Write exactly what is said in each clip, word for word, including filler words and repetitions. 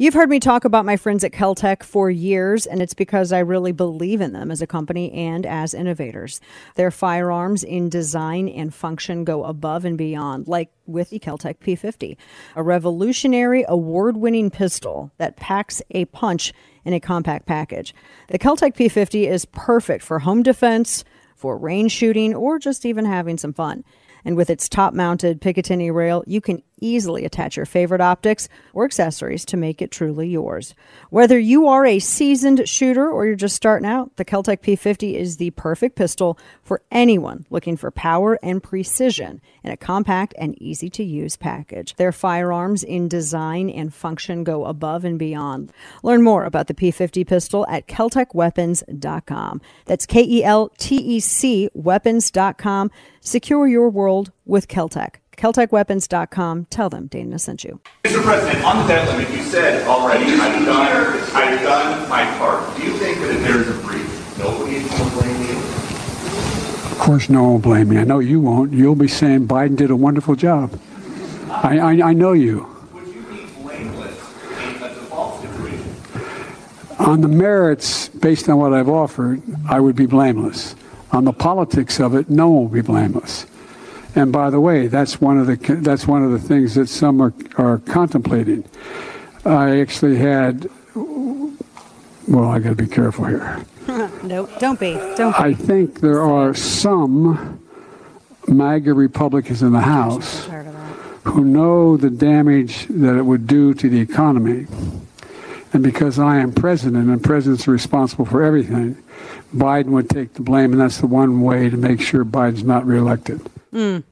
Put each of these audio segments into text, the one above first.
You've heard me talk about my friends at Kel-Tec for years, and it's because I really believe in them as a company and as innovators. Their firearms in design and function go above and beyond, like with the Kel-Tec P fifty, a revolutionary award-winning pistol that packs a punch in a compact package. The Kel-Tec P fifty is perfect for home defense, for range shooting, or just even having some fun. And with its top-mounted Picatinny rail, you can easily attach your favorite optics or accessories to make it truly yours. Whether you are a seasoned shooter or you're just starting out, the Kel-Tec P fifty is the perfect pistol for anyone looking for power and precision in a compact and easy-to-use package. Their firearms in design and function go above and beyond. Learn more about the P fifty pistol at Keltec Weapons dot com. That's K E L T E C weapons dot com. Secure your world with Kel-Tec. Keltec Weapons dot com. Tell them Dana sent you. Mister President, on the debt limit, you said already, I've done, I've done my part. Do you think that if there's a breach, nobody is going to blame you? Of course, no one will blame me. I know you won't. You'll be saying Biden did a wonderful job. I, I, I know you. Would you be blameless in a default situation? On the merits, based on what I've offered, I would be blameless. On the politics of it, no one will be blameless. And by the way, that's one of the that's one of the things that some are, are contemplating. I actually had, well, I got to be careful here. Nope, don't be. Don't be. I think there are some MAGA Republicans in the House who know the damage that it would do to the economy. And because I am president and presidents are responsible for everything, Biden would take the blame, and that's the one way to make sure Biden's not reelected. Mm.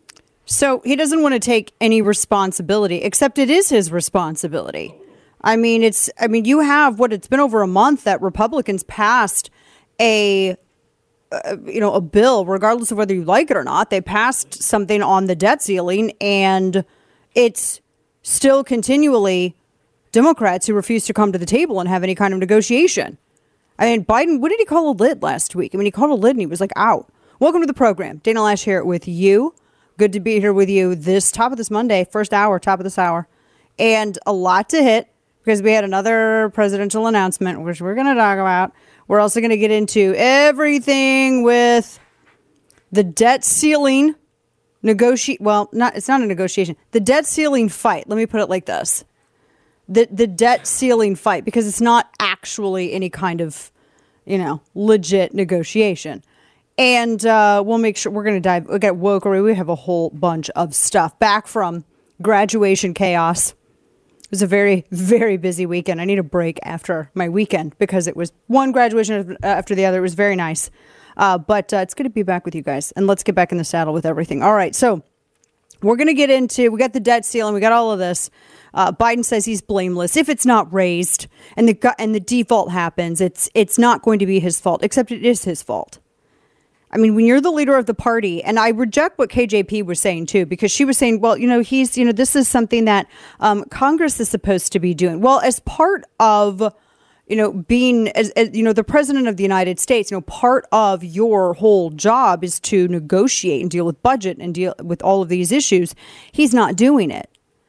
So he doesn't want to take any responsibility, except it is his responsibility. I mean, it's I mean, you have what it's been over a month that Republicans passed a, uh, you know, a bill, regardless of whether you like it or not. They passed something on the debt ceiling, and it's still continually Democrats who refuse to come to the table and have any kind of negotiation. I mean, Biden, what did he call a lid last week? I mean, he called a lid and he was like, out. Welcome to the program. Dana Loesch here with you. Good to be here with you this top of this Monday, first hour, top of this hour. And a lot to hit because we had another presidential announcement, which we're going to talk about. We're also going to get into everything with the debt ceiling negotiate. Well, not it's not a negotiation. The debt ceiling fight. Let me put it like this. The the debt ceiling fight, because it's not actually any kind of, you know, legit negotiation. And uh, we'll make sure we're going to dive. We got wokery. We have a whole bunch of stuff back from graduation chaos. It was a very, very busy weekend. I need a break after my weekend because it was one graduation after the other. It was very nice. Uh, but uh, it's good to be back with you guys. And let's get back in the saddle with everything. All right. So we're going to get into, we got the debt ceiling. We got all of this. Uh, Biden says he's blameless if it's not raised and the and the default happens. It's it's not going to be his fault, except it is his fault. I mean, when you're the leader of the party, and I reject what K J P was saying, too, because she was saying, well, you know, he's, you know, this is something that um, Congress is supposed to be doing. Well, as part of, you know, being, as, as, you know, the president of the United States, you know, part of your whole job is to negotiate and deal with budget and deal with all of these issues. He's not doing it.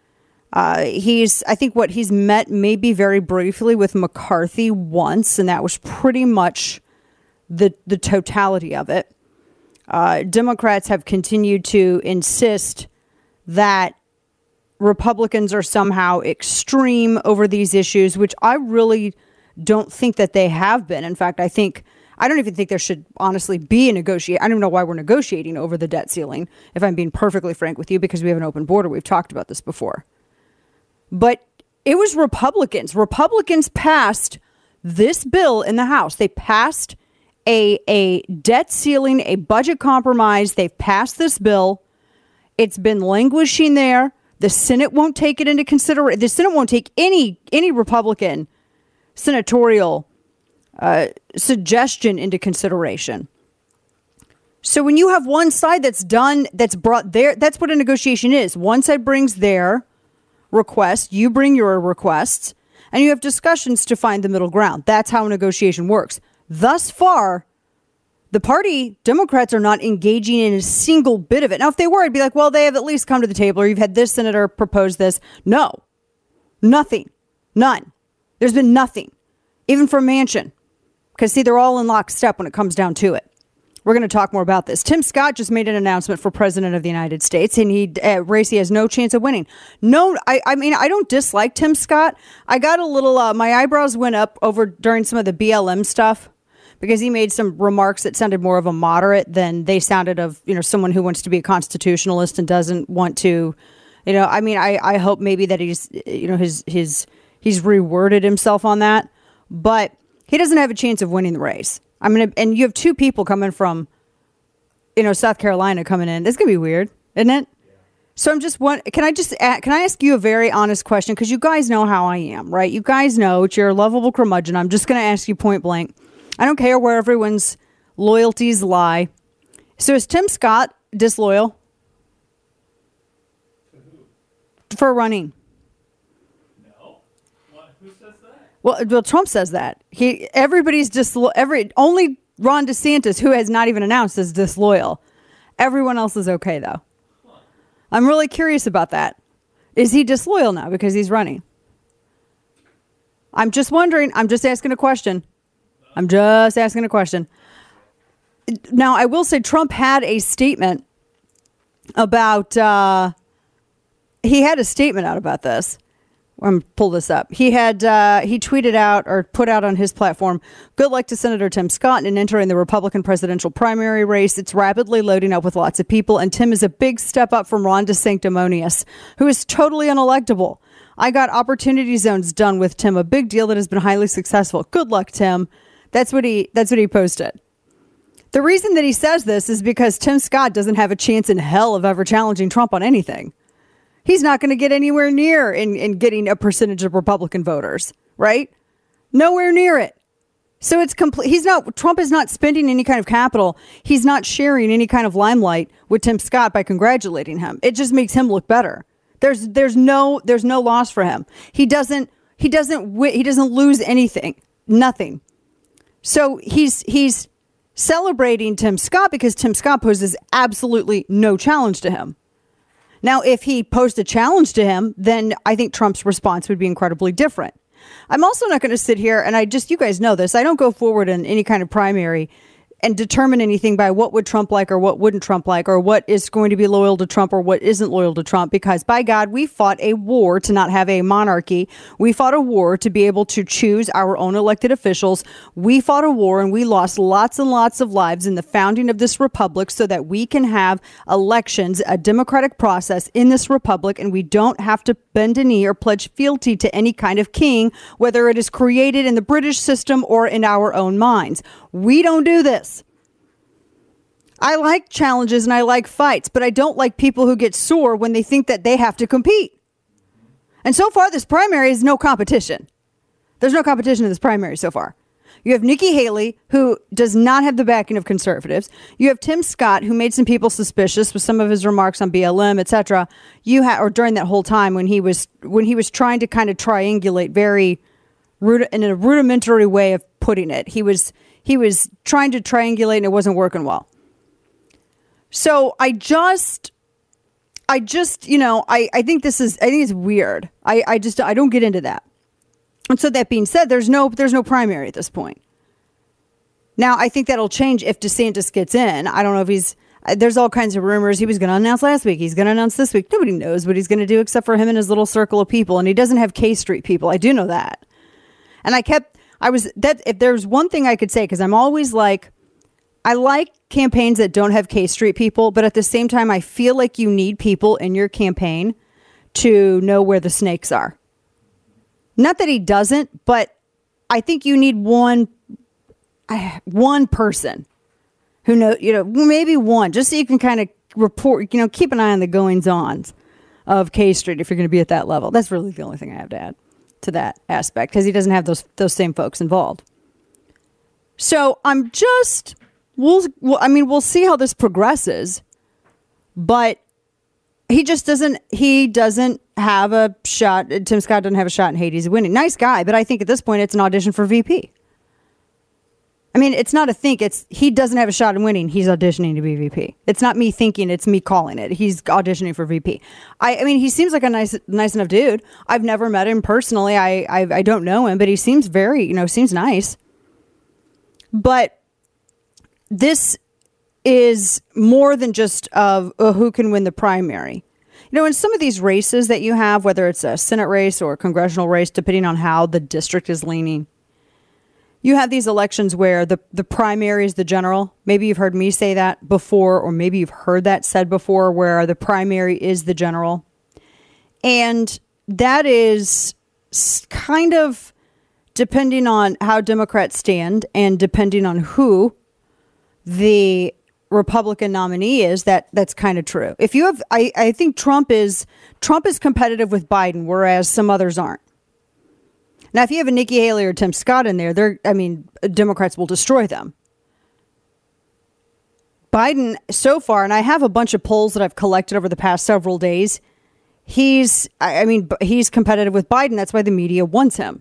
Uh, he's, I think what he's met maybe very briefly with McCarthy once, and that was pretty much the the totality of it. Uh, Democrats have continued to insist that Republicans are somehow extreme over these issues, which I really don't think that they have been. In fact, I think, I don't even think there should honestly be a negotiation. I don't even know why we're negotiating over the debt ceiling, if I'm being perfectly frank with you, because we have an open border. We've talked about this before. But it was Republicans. Republicans passed this bill in the House. They passed a, a debt ceiling, a budget compromise. They've passed this bill. It's been languishing there. The Senate won't take it into consideration. The Senate won't take any any Republican senatorial uh, suggestion into consideration. So when you have one side that's done, that's brought there, that's what a negotiation is. One side brings their request, you bring your requests, and you have discussions to find the middle ground. That's how a negotiation works. Thus far, the party, Democrats, are not engaging in a single bit of it. Now, if they were, I'd be like, well, they have at least come to the table, or you've had this senator propose this. No, nothing. None. There's been nothing, even for Manchin. Because, see, they're all in lockstep when it comes down to it. We're going to talk more about this. Tim Scott just made an announcement for president of the United States, and he uh, race he has no chance of winning. No, I, I mean, I don't dislike Tim Scott. I got a little, uh, my eyebrows went up over during some of the B L M stuff because he made some remarks that sounded more of a moderate than they sounded of, you know, someone who wants to be a constitutionalist and doesn't want to, you know, I mean, I, I hope maybe that he's, you know, his, his, he's reworded himself on that, but he doesn't have a chance of winning the race. I mean, and you have two people coming from, you know, South Carolina coming in. This is going to be weird, isn't it? Yeah. So I'm just one. Can I just ask, can I ask you a very honest question? Because you guys know how I am, right? You guys know you're a lovable curmudgeon. I'm just going to ask you point blank. I don't care where everyone's loyalties lie. So is Tim Scott disloyal for running? No. What? Who says that? Well, well, Trump says that. He everybody's disloyal. Every only Ron DeSantis, who has not even announced, is disloyal. Everyone else is okay, though. Huh. I'm really curious about that. Is he disloyal now because he's running? I'm just wondering. I'm just asking a question. I'm just asking a question. Now, I will say Trump had a statement about. Uh, he had a statement out about this. I'm going to pull this up. He had uh, he tweeted out or put out on his platform, good luck to Senator Tim Scott in entering the Republican presidential primary race. It's rapidly loading up with lots of people, and Tim is a big step up from Ron DeSanctimonious, who is totally unelectable. I got opportunity zones done with Tim, a big deal that has been highly successful. Good luck, Tim. That's what he that's what he posted. The reason that he says this is because Tim Scott doesn't have a chance in hell of ever challenging Trump on anything. He's not going to get anywhere near in, in getting a percentage of Republican voters, right? Nowhere near it. So it's complete. He's not, Trump is not spending any kind of capital. He's not sharing any kind of limelight with Tim Scott by congratulating him. It just makes him look better. There's, there's no, there's no loss for him. He doesn't, he doesn't, he doesn't lose anything, nothing. So he's, he's celebrating Tim Scott because Tim Scott poses absolutely no challenge to him. Now, if he posed a challenge to him, then I think Trump's response would be incredibly different. I'm also not going to sit here, and I just, you guys know this, I don't go forward in any kind of primary and determine anything by what would Trump like or what wouldn't Trump like or what is going to be loyal to Trump or what isn't loyal to Trump. Because by God, we fought a war to not have a monarchy. We fought a war to be able to choose our own elected officials. We fought a war and we lost lots and lots of lives in the founding of this republic so that we can have elections, a democratic process in this republic, and we don't have to bend a knee or pledge fealty to any kind of king, whether it is created in the British system or in our own minds. We don't do this. I like challenges and I like fights, but I don't like people who get sore when they think that they have to compete. And so far, this primary is no competition. There's no competition in this primary so far. You have Nikki Haley, who does not have the backing of conservatives. You have Tim Scott, who made some people suspicious with some of his remarks on B L M, et cetera. You ha- or during that whole time when he was when he was trying to kind of triangulate very rud- in a rudimentary way of putting it. He was he was trying to triangulate and it wasn't working well. So I just, I just, you know, I, I think this is, I think it's weird. I, I just, I don't get into that. And so that being said, there's no, there's no primary at this point. Now, I think that'll change if DeSantis gets in. I don't know if he's, there's all kinds of rumors. He was going to announce last week. He's going to announce this week. Nobody knows what he's going to do except for him and his little circle of people. And he doesn't have K Street people. I do know that. And I kept, I was, that if there's one thing I could say, because I'm always like, I like campaigns that don't have K Street people, but at the same time, I feel like you need people in your campaign to know where the snakes are. Not that he doesn't, but I think you need one, one person who know, you know, maybe one, just so you can kind of report, you know, keep an eye on the goings-ons of K Street if you're going to be at that level. That's really the only thing I have to add to that aspect, because he doesn't have those those same folks involved. So I'm just, we'll, well, I mean, we'll see how this progresses, but he just doesn't, he doesn't have a shot. Tim Scott doesn't have a shot in Hades winning. Nice guy, but I think at this point it's an audition for V P. I mean, it's not a think. It's he doesn't have a shot in winning. He's auditioning to be V P. It's not me thinking. It's me calling it. He's auditioning for V P. I, I mean, he seems like a nice, nice enough dude. I've never met him personally. I, I, I don't know him, but he seems very, you know, seems nice. But this is more than just of uh, who can win the primary. You know, in some of these races that you have, whether it's a Senate race or a congressional race, depending on how the district is leaning, you have these elections where the, the primary is the general. Maybe you've heard me say that before, or maybe you've heard that said before, where the primary is the general. And that is kind of depending on how Democrats stand and depending on who the Republican nominee is, that that's kind of true. If you have, I, I think Trump is Trump is competitive with Biden, whereas some others aren't. Now, if you have a Nikki Haley or Tim Scott in there, they're, I mean, Democrats will destroy them. Biden, so far, and I have a bunch of polls that I've collected over the past several days, he's, I mean, he's competitive with Biden. That's why the media wants him.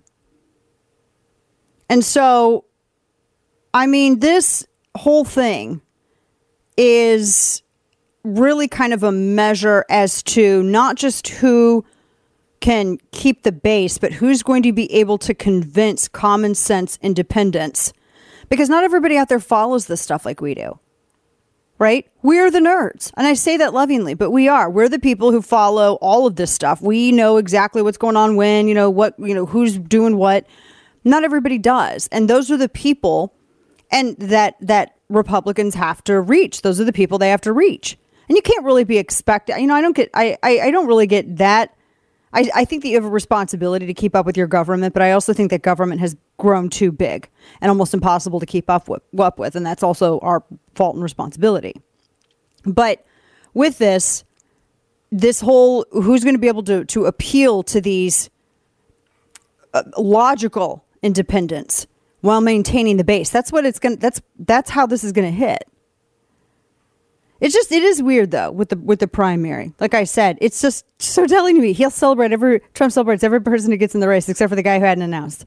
And so, I mean, this whole thing is really kind of a measure as to not just who can keep the base, but who's going to be able to convince common sense independents, because not everybody out there follows this stuff like we do, right? We're the nerds. And I say that lovingly, but we are. We're the people who follow all of this stuff. We know exactly what's going on when, you know, what, you know, who's doing what. Not everybody does. And those are the people and that, that Republicans have to reach. Those are the people they have to reach. And you can't really be expected. You know, I don't get, I, I, I don't really get that. I, I think that you have a responsibility to keep up with your government, but I also think that government has grown too big and almost impossible to keep up with, up with. And that's also our fault and responsibility. But with this, this whole, who's going to be able to, to appeal to these uh, logical independents while maintaining the base? That's what it's going to, that's, that's how this is going to hit. It's just, it is weird though with the with the primary. Like I said, it's just so telling to me. He'll celebrate every, Trump celebrates every person who gets in the race except for the guy who hadn't announced.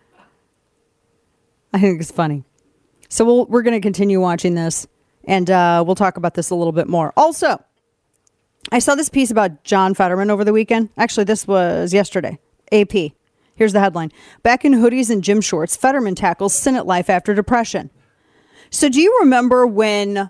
I think it's funny. So we'll, we're going to continue watching this, and uh, we'll talk about this a little bit more. Also, I saw this piece about John Fetterman over the weekend. Actually, this was yesterday. A P. Here's the headline. Back in hoodies and gym shorts, Fetterman tackles Senate life after depression. So do you remember when...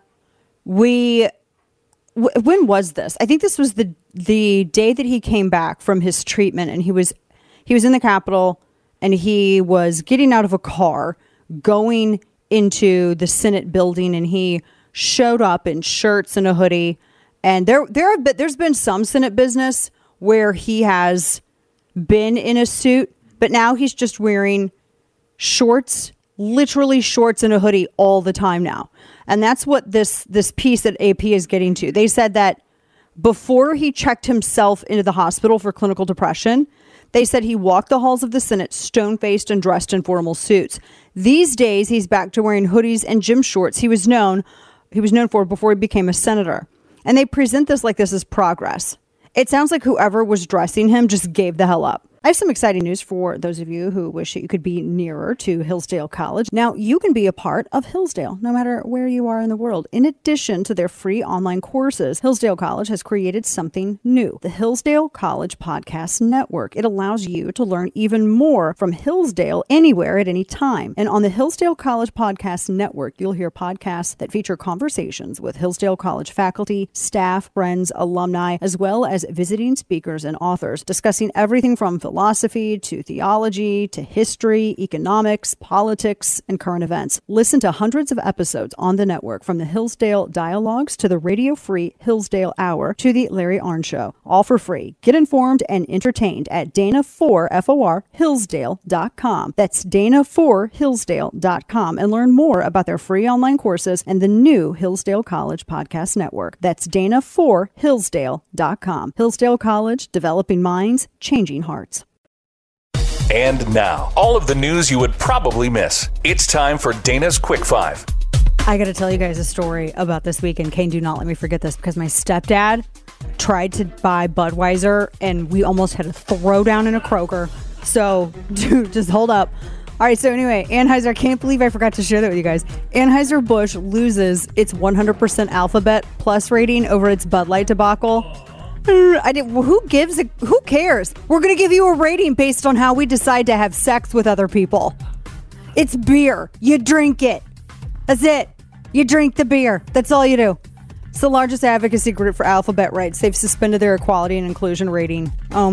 We, w- when was this? I think this was the the day that he came back from his treatment, and he was he was in the Capitol, and he was getting out of a car going into the Senate building, and he showed up in shirts and a hoodie. And there there have been, there's been some Senate business where he has been in a suit, but now he's just wearing shorts, literally shorts and a hoodie all the time now. And that's what this this piece that A P is getting to. They said that before he checked himself into the hospital for clinical depression, they said he walked the halls of the Senate stone-faced and dressed in formal suits. These days, he's back to wearing hoodies and gym shorts he was known he was known for before he became a senator. And they present this like this is progress. It sounds like whoever was dressing him just gave the hell up. I have some exciting news for those of you who wish that you could be nearer to Hillsdale College. Now, you can be a part of Hillsdale, no matter where you are in the world. In addition to their free online courses, Hillsdale College has created something new, the Hillsdale College Podcast Network. It allows you to learn even more from Hillsdale anywhere at any time. And on the Hillsdale College Podcast Network, you'll hear podcasts that feature conversations with Hillsdale College faculty, staff, friends, alumni, as well as visiting speakers and authors, discussing everything from philosophy to theology to history, economics, politics, and current events. Listen to hundreds of episodes on the network, from the Hillsdale Dialogues to the radio-free Hillsdale Hour to the Larry Arnn Show, all for free. Get informed and entertained at Dana four Hillsdale dot com. That's Dana four Hillsdale dot com, and learn more about their free online courses and the new Hillsdale College Podcast Network. That's Dana four Hillsdale dot com. Hillsdale College, developing minds, changing hearts. And now, all of the news you would probably miss. It's time for Dana's Quick Five. I got to tell you guys a story about this weekend. Kane, do not let me forget this, because my stepdad tried to buy Budweiser and we almost had a throwdown in a Kroger. So, dude, just hold up. All right, so anyway, Anheuser, I can't believe I forgot to share that with you guys. Anheuser-Busch loses its one hundred percent Alphabet Plus rating over its Bud Light debacle. I didn't, who gives a, who cares? We're going to give you a rating based on how we decide to have sex with other people. It's beer. You drink it. That's it. You drink the beer. That's all you do. It's the largest advocacy group for alphabet rights. They've suspended their equality and inclusion rating.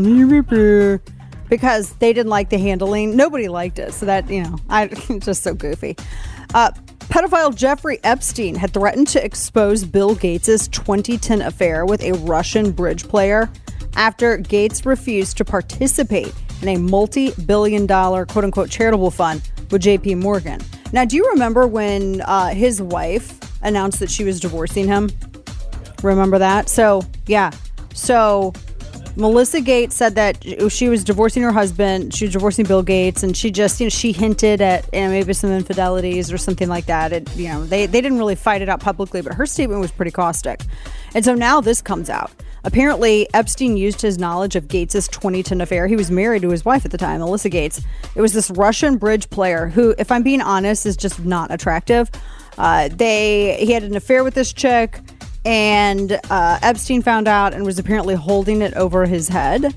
Um, because they didn't like the handling. Nobody liked it. So that, you know, I it's just so goofy. Uh, pedophile Jeffrey Epstein had threatened to expose Bill Gates' twenty ten affair with a Russian bridge player after Gates refused to participate in a multi-billion dollar quote-unquote charitable fund with J P Morgan. Now, do you remember when uh, his wife announced that she was divorcing him? Remember that? So, yeah. So, Melissa Gates said that she was divorcing her husband. She was divorcing Bill Gates, and she just, you know, she hinted at, you know, maybe some infidelities or something like that. It, you know, they, they didn't really fight it out publicly, but her statement was pretty caustic. And so now this comes out. Apparently, Epstein used his knowledge of Gates' twenty ten affair. He was married to his wife at the time, Melissa Gates. It was this Russian bridge player who, if I'm being honest, is just not attractive. Uh, they he had an affair with this chick. And uh, Epstein found out and was apparently holding it over his head.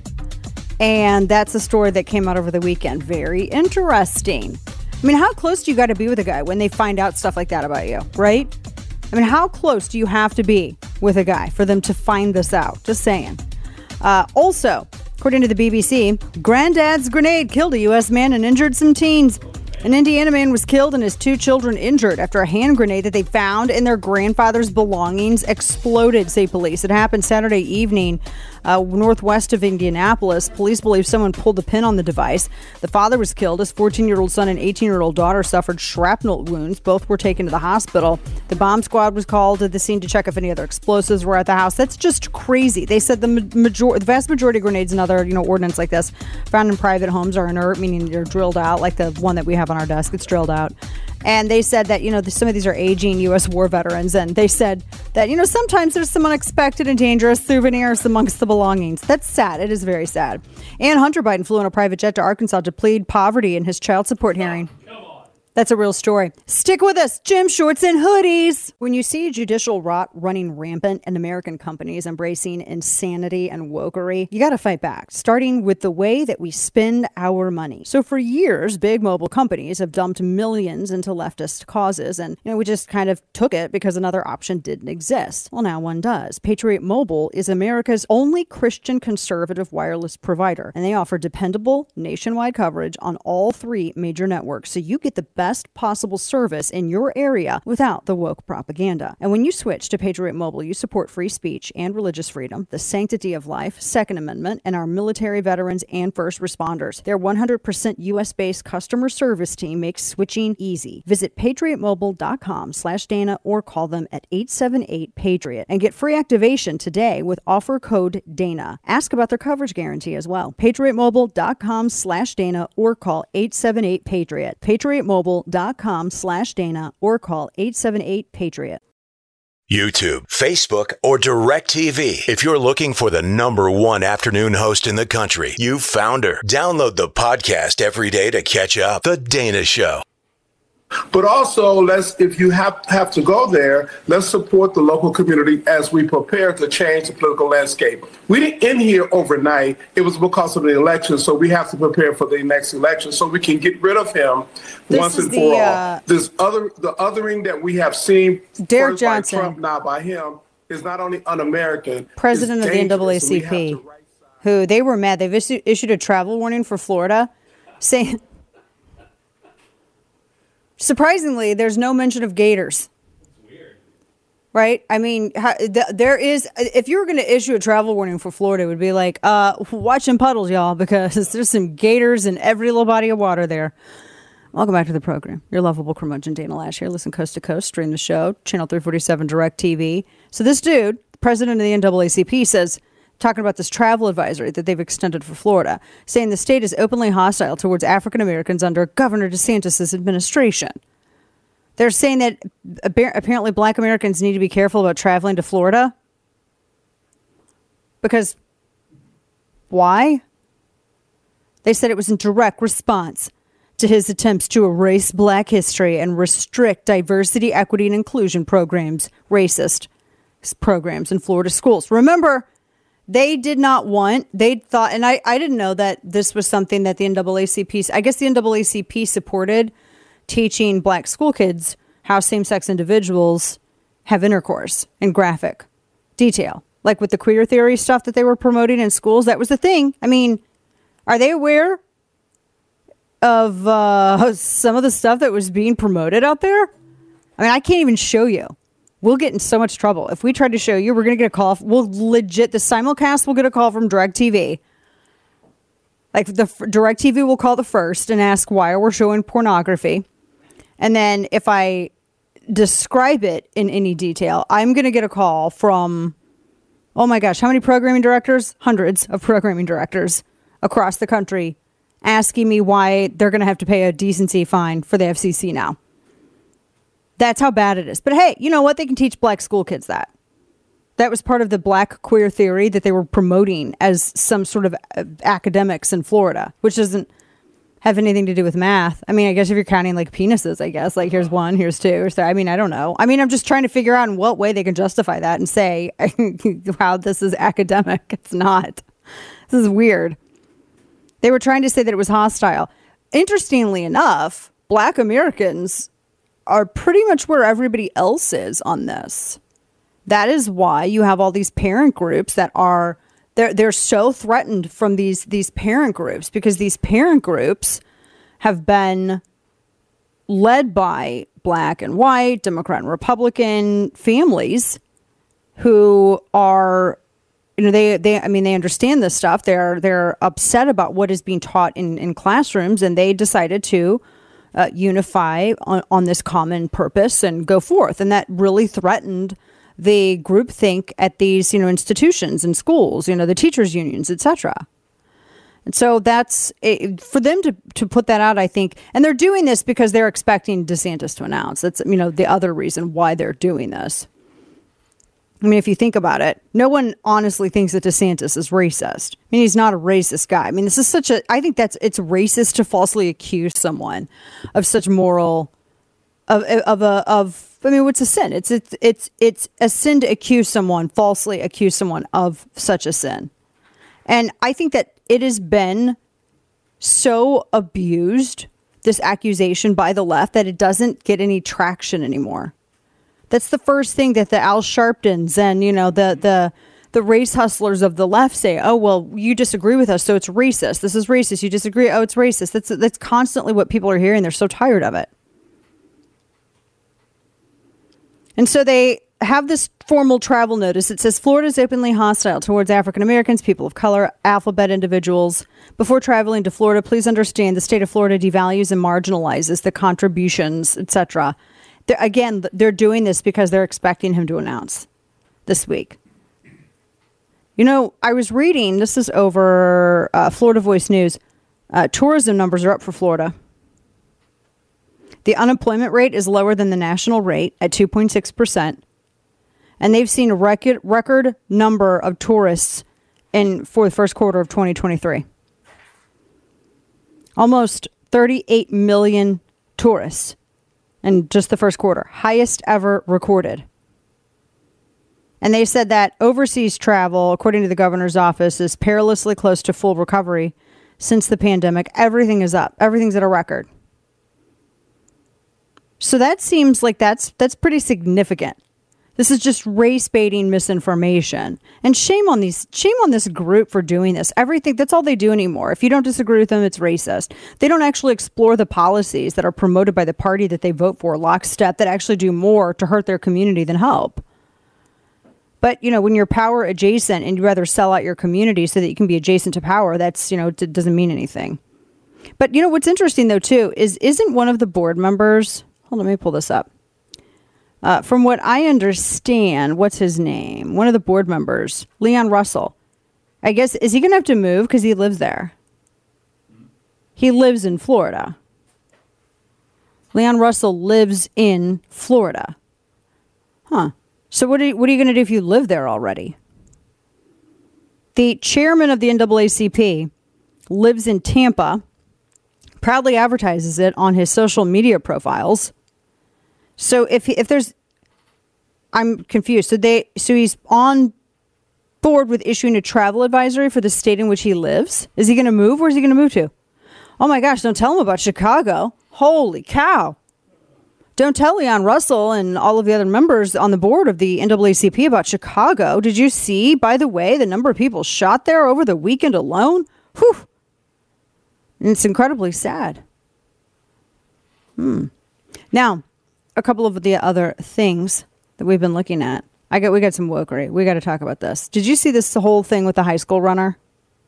And that's a story that came out over the weekend. Very interesting. I mean, how close do you got to be with a guy when they find out stuff like that about you, right? I mean, how close do you have to be with a guy for them to find this out? Just saying. Uh, also, according to the B B C, granddad's grenade killed a U S man and injured some teens. An Indiana man was killed and his two children injured after a hand grenade that they found in their grandfather's belongings exploded, say police. It happened Saturday evening uh, northwest of Indianapolis. Police believe someone pulled the pin on the device. The father was killed. His fourteen-year-old son and eighteen-year-old daughter suffered shrapnel wounds. Both were taken to the hospital. The bomb squad was called to the scene to check if any other explosives were at the house. That's just crazy. They said the major- the vast majority of grenades and other, you know, ordnance like this found in private homes are inert, meaning they're drilled out, like the one that we have on our desk. It's drilled out. And they said that, you know, some of these are aging U S war veterans. And they said that, you know, sometimes there's some unexpected and dangerous souvenirs amongst the belongings. That's sad. It is very sad. And Hunter Biden flew on a private jet to Arkansas to plead poverty in his child support hearing. That's a real story. Stick with us. Gym shorts and hoodies. When you see judicial rot running rampant and American companies embracing insanity and wokery, you got to fight back, starting with the way that we spend our money. So for years, big mobile companies have dumped millions into leftist causes. And, you know, we just kind of took it because another option didn't exist. Well, now one does. Patriot Mobile is America's only Christian conservative wireless provider. And they offer dependable nationwide coverage on all three major networks. So you get the best best possible service in your area without the woke propaganda. And when you switch to Patriot Mobile, you support free speech and religious freedom, the sanctity of life, Second Amendment, and our military veterans and first responders. Their one hundred percent U S-based customer service team makes switching easy. Visit patriotmobile.com slash Dana or call them at eight seven eight Patriot and get free activation today with offer code Dana. Ask about their coverage guarantee as well. patriotmobile.com slash Dana or call eight seven eight Patriot. Patriot Mobile. Dot com slash Dana or call eight seven eight Patriot. YouTube, Facebook, or DirecTV. If you're looking for the number one afternoon host in the country, you've found her. Download the podcast every day to catch up. The Dana Show. But also, let's if you have have to go there, let's support the local community as we prepare to change the political landscape. We didn't end here overnight. It was because of the election, so we have to prepare for the next election so we can get rid of him this once and the, for all. Uh, this other the othering that we have seen, Derek Johnson, by Trump, now by him, is not only un-American, president of the N double A C P, who they were mad. They've issued, issued a travel warning for Florida, saying. Surprisingly, there's no mention of gators. That's weird. Right? I mean, there is, if you were going to issue a travel warning for Florida, it would be like, uh, watch them puddles, y'all, because there's some gators in every little body of water there. Welcome back to the program. Your lovable curmudgeon, Dana Lash here. Listen coast to coast, stream the show, Channel three forty-seven DirecTV. So this dude, president of the N double A C P, says, talking about this travel advisory that they've extended for Florida, saying the state is openly hostile towards African Americans under Governor DeSantis' administration. They're saying that apparently black Americans need to be careful about traveling to Florida. Because why? They said it was in direct response to his attempts to erase black history and restrict diversity, equity, and inclusion programs, racist programs in Florida schools. Remember, they did not want, they thought, and I, I didn't know that this was something that the N double A C P, I guess the N double A C P supported teaching black school kids how same-sex individuals have intercourse in graphic detail. Like with the queer theory stuff that they were promoting in schools, that was the thing. I mean, are they aware of uh, some of the stuff that was being promoted out there? I mean, I can't even show you. We'll get in so much trouble. If we try to show you, we're going to get a call. We'll legit, the simulcast will get a call from DirecTV. Like the DirecTV will call the first and ask why we're showing pornography. And then if I describe it in any detail, I'm going to get a call from, oh my gosh, how many programming directors? Hundreds of programming directors across the country asking me why they're going to have to pay a decency fine for the F C C now. That's how bad it is. But hey, you know what? They can teach black school kids that. That was part of the black queer theory that they were promoting as some sort of academics in Florida, which doesn't have anything to do with math. I mean, I guess if you're counting like penises, I guess like here's one, here's two, or three. I mean, I don't know. I mean, I'm just trying to figure out in what way they can justify that and say, wow, this is academic. It's not. This is weird. They were trying to say that it was hostile. Interestingly enough, black Americans are pretty much where everybody else is on this. That is why you have all these parent groups that are They're they're so threatened from these these parent groups, because these parent groups have been led by black and white, Democrat and Republican families who are, you know, they, they I mean, they understand this stuff. They're they're upset about what is being taught in, in classrooms, and they decided to uh, unify on, on this common purpose and go forth. And that really threatened the groupthink at these, you know, institutions and schools, you know, the teachers unions, et cetera. And so that's it, for them to, to put that out, I think. And they're doing this because they're expecting DeSantis to announce. That's, you know, the other reason why they're doing this. I mean, if you think about it, no one honestly thinks that DeSantis is racist. I mean, he's not a racist guy. I mean, this is such a, I think that's, it's racist to falsely accuse someone of such moral, of, of a, of, I mean, what's a sin? It's, it's, it's, it's a sin to accuse someone, falsely accuse someone of such a sin. And I think that it has been so abused, this accusation by the left, that it doesn't get any traction anymore. That's the first thing that the Al Sharptons and, you know, the, the, the race hustlers of the left say. Oh, well, you disagree with us, so it's racist. This is racist. You disagree. Oh, it's racist. That's, that's constantly what people are hearing. They're so tired of it. And so they have this formal travel notice. It says Florida is openly hostile towards African Americans, people of color, alphabet individuals. Before traveling to Florida, please understand the state of Florida devalues and marginalizes the contributions, et cetera. They're, again, they're doing this because they're expecting him to announce this week. You know, I was reading, this is over uh, Florida Voice News. Uh, tourism numbers are up for Florida. The unemployment rate is lower than the national rate at two point six percent. And they've seen a record, record number of tourists in for the first quarter of twenty twenty-three. Almost thirty-eight million tourists in just the first quarter. Highest ever recorded. And they said that overseas travel, according to the governor's office, is perilously close to full recovery since the pandemic. Everything is up. Everything's at a record. So that seems like that's that's pretty significant. This is just race baiting misinformation. And shame on these shame on this group for doing this. Everything, that's all they do anymore. If you don't disagree with them, it's racist. They don't actually explore the policies that are promoted by the party that they vote for lockstep, that actually do more to hurt their community than help. But, you know, when you're power adjacent and you'd rather sell out your community so that you can be adjacent to power, that's, you know, it doesn't mean anything. But, you know, what's interesting, though, too, is isn't one of the board members, hold on, let me pull this up. Uh, from what I understand, what's his name? One of the board members, Leon Russell. I guess, is he going to have to move because he lives there? He lives in Florida. Leon Russell lives in Florida. Huh. So what are you, what are you going to do if you live there already? The chairman of the N double A C P lives in Tampa, proudly advertises it on his social media profiles. So if he, if there's, I'm confused. So they, so he's on board with issuing a travel advisory for the state in which he lives. Is he going to move? Where's he going to move to? Oh my gosh, don't tell him about Chicago. Holy cow. Don't tell Leon Russell and all of the other members on the board of the N double A C P about Chicago. Did you see, by the way, the number of people shot there over the weekend alone? Whew. And it's incredibly sad. Hmm. Now, a couple of the other things that we've been looking at. I got we got some wokery. We got to talk about this. Did you see this whole thing with the high school runner?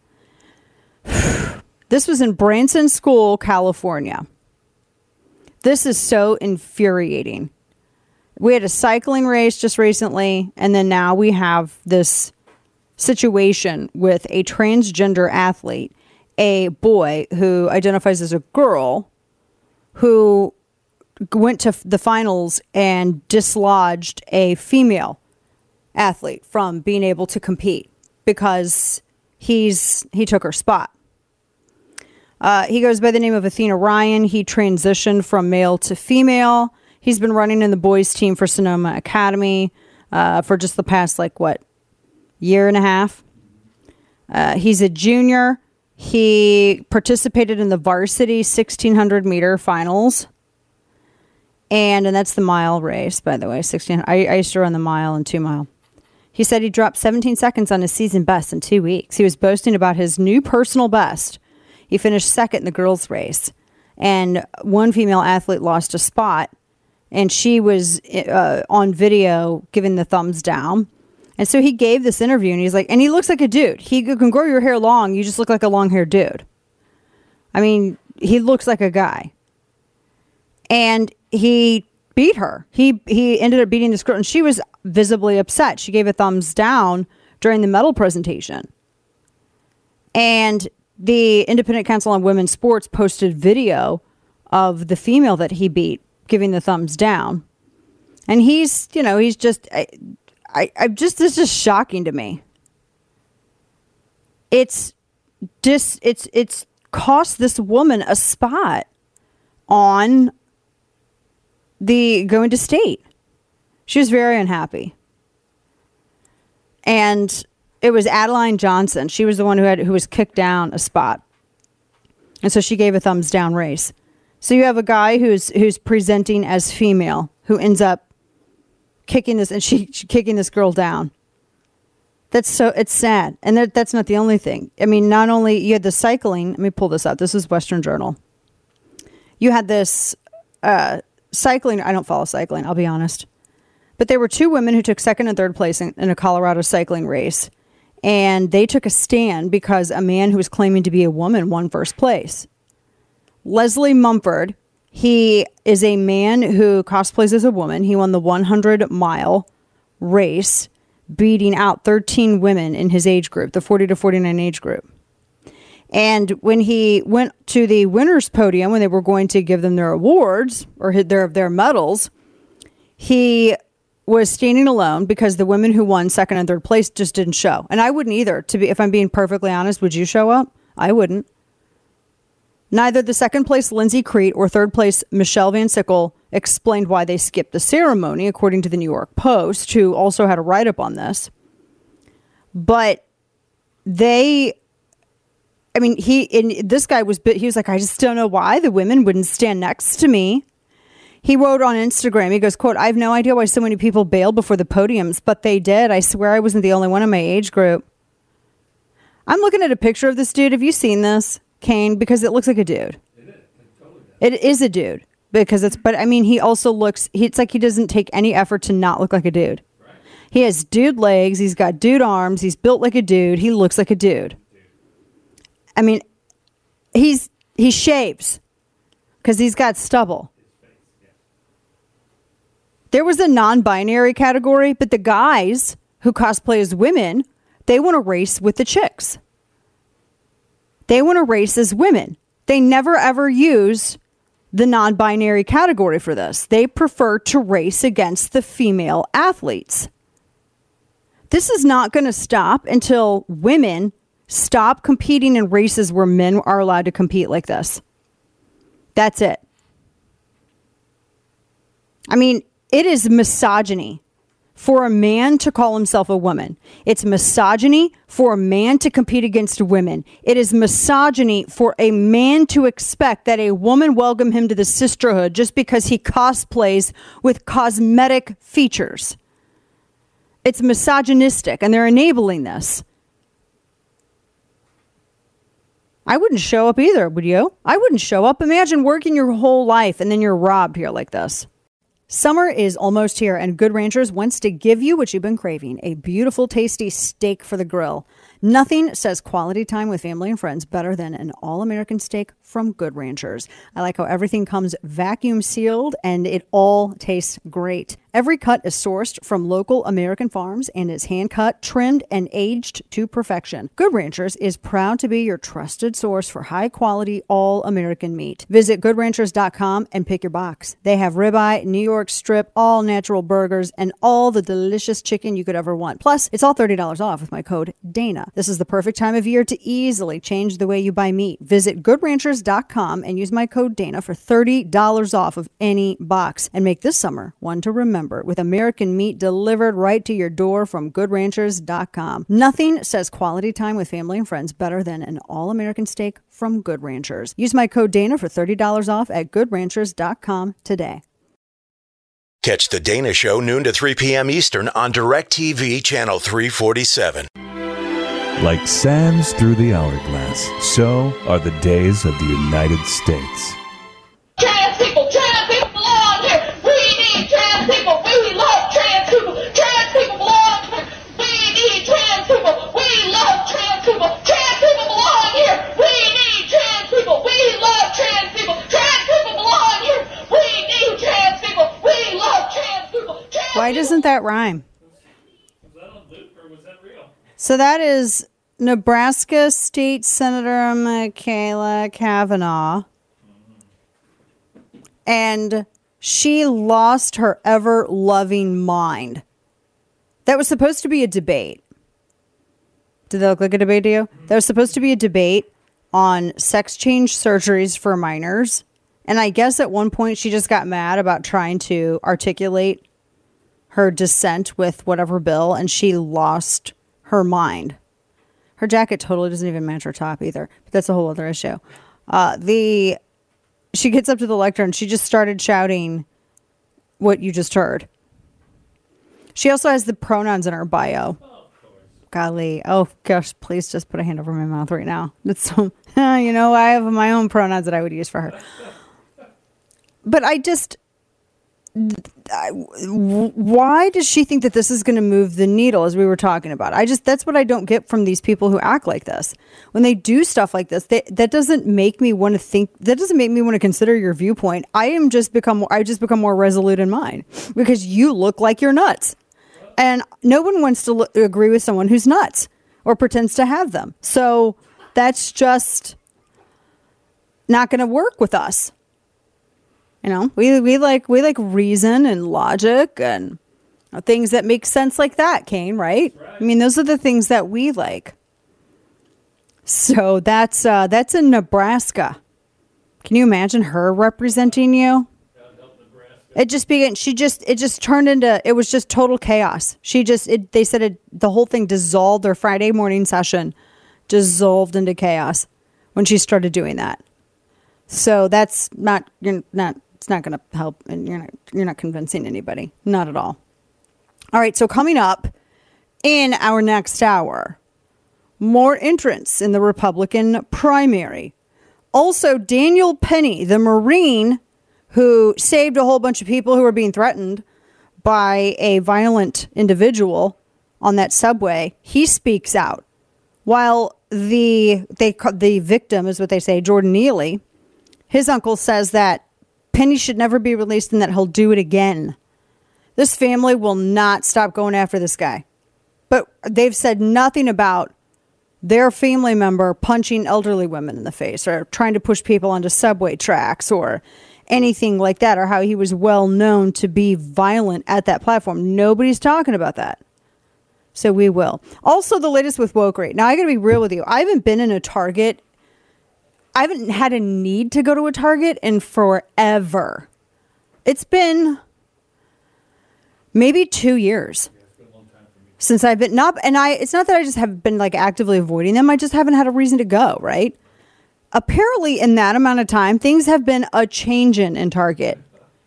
This was in Branson School, California. This is so infuriating. We had a cycling race just recently, and then now we have this situation with a transgender athlete, a boy who identifies as a girl, who went to the finals and dislodged a female athlete from being able to compete because he's he took her spot. Uh, he goes by the name of Athena Ryan. He transitioned from male to female. He's been running in the boys team for Sonoma Academy uh, for just the past, like, what, year and a half. Uh, he's a junior. He participated in the varsity sixteen hundred meter finals. And, and that's the mile race, by the way. sixteen I, I used to run the mile and two mile. He said he dropped seventeen seconds on his season best in two weeks. He was boasting about his new personal best. He finished second in the girls' race, and one female athlete lost a spot, and she was uh, on video giving the thumbs down. And so he gave this interview, and he's like, and he looks like a dude. He can grow your hair long. You just look like a long-haired dude. I mean, he looks like a guy. And he beat her. He he ended up beating this girl, and she was visibly upset. She gave a thumbs down during the medal presentation. And the Independent Council on Women's Sports posted video of the female that he beat giving the thumbs down. And he's, you know, he's just, I, I, I just, this is shocking to me. It's just, it's, it's cost this woman a spot on the going to state. She was very unhappy. And it was Adeline Johnson. She was the one who had who was kicked down a spot. And so she gave a thumbs down race. So you have a guy who's who's presenting as female who ends up kicking this and she, she kicking this girl down. That's so it's sad. And that, that's not the only thing. I mean, not only you had the cycling. Let me pull this up. This is Western Journal. You had this uh, cycling. I don't follow cycling, I'll be honest. But there were two women who took second and third place in, in a Colorado cycling race. And they took a stand because a man who was claiming to be a woman won first place. Leslie Mumford, he is a man who cosplays as a woman. He won the one hundred mile race, beating out thirteen women in his age group, the forty to forty-nine age group. And when he went to the winner's podium, when they were going to give them their awards or their, their medals, he was standing alone because the women who won second and third place just didn't show. And I wouldn't either. To be, if I'm being perfectly honest, would you show up? I wouldn't. Neither the second place Lindsay Crete or third place Michelle Van Sickle explained why they skipped the ceremony, according to the New York Post, who also had a write-up on this. But they, I mean, he, and this guy was, he was like, I just don't know why the women wouldn't stand next to me. He wrote on Instagram, he goes, quote, I have no idea why so many people bailed before the podiums, but they did. I swear I wasn't the only one in my age group. I'm looking at a picture of this dude. Have you seen this, Kane? Because it looks like a dude. It is. It, totally it is a dude. Because it's, but I mean, he also looks, he, it's like he doesn't take any effort to not look like a dude. Right. He has dude legs. He's got dude arms. He's built like a dude. He looks like a dude. dude. I mean, he's, he shaves because he's got stubble. There was a non-binary category, but the guys who cosplay as women, they want to race with the chicks. They want to race as women. They never ever use the non-binary category for this. They prefer to race against the female athletes. This is not going to stop until women stop competing in races where men are allowed to compete like this. That's it. I mean, it is misogyny for a man to call himself a woman. It's misogyny for a man to compete against women. It is misogyny for a man to expect that a woman welcome him to the sisterhood just because he cosplays with cosmetic features. It's misogynistic, and they're enabling this. I wouldn't show up either, would you? I wouldn't show up. Imagine working your whole life and then you're robbed here like this. Summer is almost here, and Good Ranchers wants to give you what you've been craving, a beautiful, tasty steak for the grill. Nothing says quality time with family and friends better than an all-American steak from Good Ranchers. I like how everything comes vacuum sealed and it all tastes great. Every cut is sourced from local American farms and is hand-cut, trimmed, and aged to perfection. Good Ranchers is proud to be your trusted source for high-quality, all-American meat. Visit good ranchers dot com and pick your box. They have ribeye, New York strip, all-natural burgers, and all the delicious chicken you could ever want. Plus, it's all thirty dollars off with my code Dana. This is the perfect time of year to easily change the way you buy meat. Visit good ranchers dot com and use my code Dana for thirty dollars off of any box. And make this summer one to remember with American meat delivered right to your door from good ranchers dot com. Nothing says quality time with family and friends better than an all-American steak from Good Ranchers. Use my code Dana for thirty dollars off at good ranchers dot com today. Catch The Dana Show noon to three p.m. Eastern on DirecTV Channel three forty-seven. Like sands through the hourglass, so are the days of the United States. Trans people, trans people belong here. We need trans people. We love trans people. Trans people belong here. We need trans people. We love trans people. Trans people belong here. We need trans people. We love trans people. Trans people belong here. We need trans people. We love trans people. Trans Why doesn't that rhyme? Was that on loop or was that real? So that is Nebraska State Senator Michaela Cavanaugh. And she lost her ever-loving mind. That was supposed to be a debate. Did that look like a debate to you? That was supposed to be a debate on sex change surgeries for minors. And I guess at one point she just got mad about trying to articulate her dissent with whatever bill, and she lost her mind. Her jacket totally doesn't even match her top either, but that's a whole other issue. Uh, the she gets up to the lectern, she just started shouting what you just heard. She also has the pronouns in her bio. Golly, oh gosh, please just put a hand over my mouth right now. That's so, you know, I have my own pronouns that I would use for her. But I just, I, why does she think that this is going to move the needle, as we were talking about? I just, that's what I don't get from these people who act like this. When they do stuff like this, they, that doesn't make me want to think, that doesn't make me want to consider your viewpoint. I am just become, I just become more resolute in mine because you look like you're nuts. And no one wants to look, agree with someone who's nuts or pretends to have them. So that's just not going to work with us. You know, we we like we like reason and logic and things that make sense like that, Kane, right? right? I mean, those are the things that we like. So that's uh, that's in Nebraska. Can you imagine her representing you? It just began. She just it just turned into it was just total chaos. She just it, they said it, the whole thing dissolved. Their Friday morning session dissolved into chaos when she started doing that. So that's not you're not. It's not going to help, and you're not you're not convincing anybody. Not at all. All right, so coming up in our next hour, more entrants in the Republican primary. Also, Daniel Penny, the Marine who saved a whole bunch of people who were being threatened by a violent individual on that subway, he speaks out. While the they the victim is what they say, Jordan Neely, his uncle says that Penny should never be released and that he'll do it again. This family will not stop going after this guy. But they've said nothing about their family member punching elderly women in the face or trying to push people onto subway tracks or anything like that, or how he was well known to be violent at that platform. Nobody's talking about that. So we will. Also, the latest with woke rate. Now, I got to be real with you. I haven't been in a Target. I haven't had a need to go to a Target in forever. It's been maybe two years since I've been not, and I, it's not that I just have been like actively avoiding them. I just haven't had a reason to go, right? Apparently in that amount of time, things have been a changin' in Target.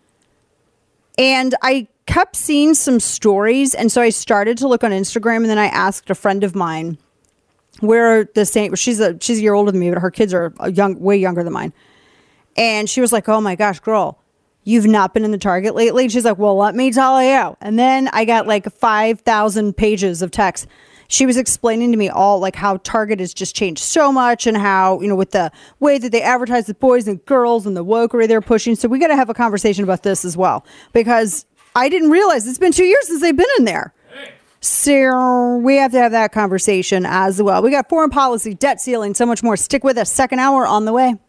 And I kept seeing some stories. And so I started to look on Instagram, and then I asked a friend of mine where the same, she's a, she's a year older than me, but her kids are a young, way younger than mine. And she was like, oh my gosh, girl, you've not been in the Target lately? She's like, well, let me tell you. And then I got like five thousand pages of text. She was explaining to me all like how Target has just changed so much, and how, you know, with the way that they advertise the boys and girls and the wokery they're pushing. So we got to have a conversation about this as well, because I didn't realize it's been two years since they've been in there. So we have to have that conversation as well. We got foreign policy, debt ceiling, so much more. Stick with us. Second hour on the way.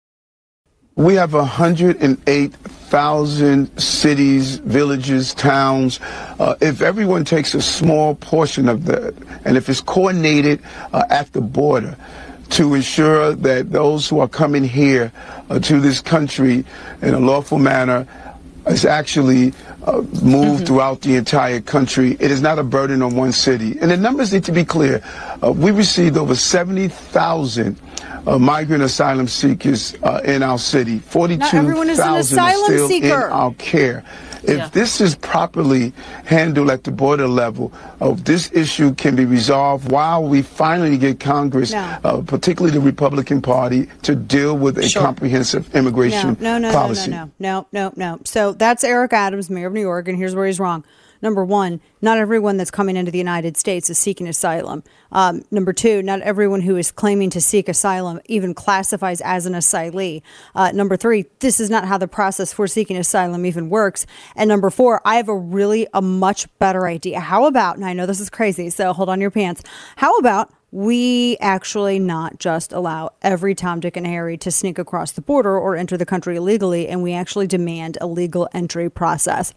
We have one hundred eight thousand cities, villages, towns. Uh, if everyone takes a small portion of that, and if it's coordinated uh, at the border to ensure that those who are coming here uh, to this country in a lawful manner is actually uh, moved mm-hmm. throughout the entire country, it is not a burden on one city. And the numbers need to be clear. Uh, we received over seventy thousand Uh, migrant asylum seekers uh, in our city. forty-two thousand are still seeker. in our care. If yeah. this is properly handled at the border level, uh, this issue can be resolved while we finally get Congress, no. uh, particularly the Republican Party, to deal with a sure. comprehensive immigration no, no, no, policy. No, no, no, no, no. So that's Eric Adams, mayor of New York, and here's where he's wrong. Number one, not everyone that's coming into the United States is seeking asylum. Um, number two, not everyone who is claiming to seek asylum even classifies as an asylee. Uh, number three, this is not how the process for seeking asylum even works. And number four, I have a really, a much better idea. How about, and I know this is crazy, so hold on your pants. How about we actually not just allow every Tom, Dick, and Harry to sneak across the border or enter the country illegally, and we actually demand a legal entry process?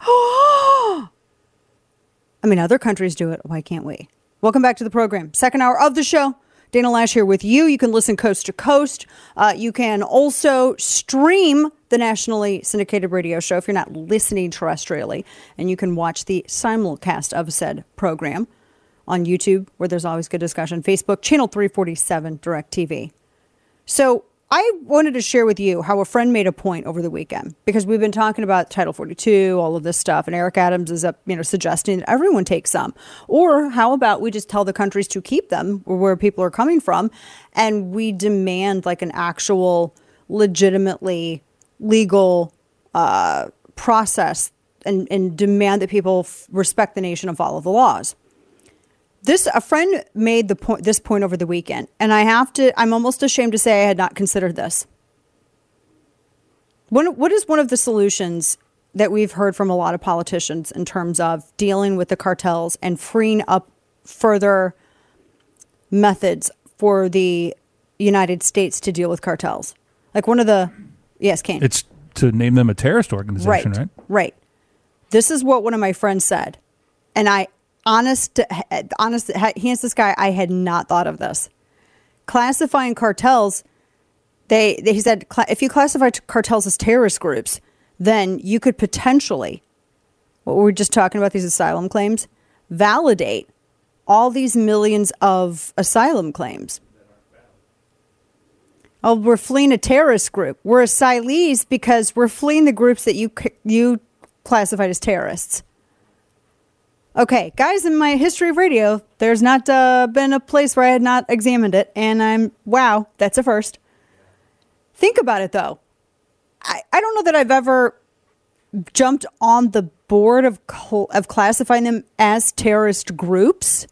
I mean, other countries do it. Why can't we? Welcome back to the program. Second hour of the show. Dana Lash here with you. You can listen coast to coast. Uh, you can also stream the nationally syndicated radio show if you're not listening terrestrially. And you can watch the simulcast of said program on YouTube, where there's always good discussion. Facebook, channel three forty-seven, DirecTV. So I wanted to share with you how a friend made a point over the weekend, because we've been talking about Title forty-two, all of this stuff, and Eric Adams is up, you know, suggesting that everyone take some. Or how about we just tell the countries to keep them where people are coming from, and we demand like an actual, legitimately legal uh, process, and, and demand that people f- respect the nation and follow the laws. This, a friend made the point, this point over the weekend, and I have to, I'm almost ashamed to say I had not considered this. What, what is one of the solutions that we've heard from a lot of politicians in terms of dealing with the cartels and freeing up further methods for the United States to deal with cartels? Like one of the, yes, Kane. It's to name them a terrorist organization, right? Right. Right. This is what one of my friends said, and I, Honest, honest, hands this guy, I had not thought of this. Classifying cartels, they, they he said, if you classify cartels as terrorist groups, then you could potentially, what we were just talking about, these asylum claims, validate all these millions of asylum claims. Oh, we're fleeing a terrorist group. We're asylees because we're fleeing the groups that you you classified as terrorists. Okay, guys, in my history of radio, there's not uh, been a place where I had not examined it, and I'm, wow, that's a first. Think about it, though. I, I don't know that I've ever jumped on the board of cl- of classifying them as terrorist groups,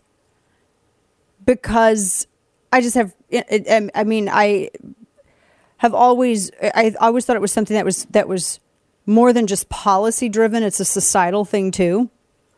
because I just have, it, it, I mean, I have always, I always thought it was something that was that was more than just policy driven. It's a societal thing, too.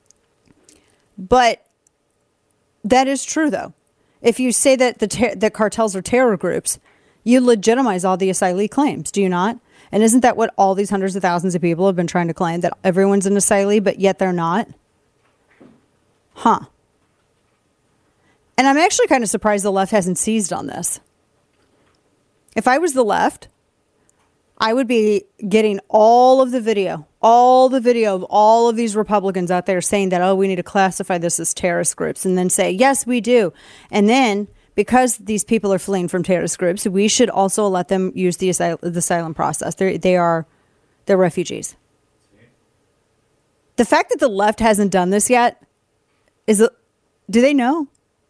But that is true, though. If you say that the ter- that cartels are terror groups, you legitimize all the asylee claims, do you not? And isn't that what all these hundreds of thousands of people have been trying to claim, that everyone's an asylee, but yet they're not? Huh. And I'm actually kind of surprised the left hasn't seized on this. If I was the left, I would be getting all of the video, all the video of all of these Republicans out there saying that, oh, we need to classify this as terrorist groups, and then say, yes, we do. And then because these people are fleeing from terrorist groups, we should also let them use the asylum, the asylum process. They're, they are, they're refugees. The fact that the left hasn't done this yet is, a, do they know?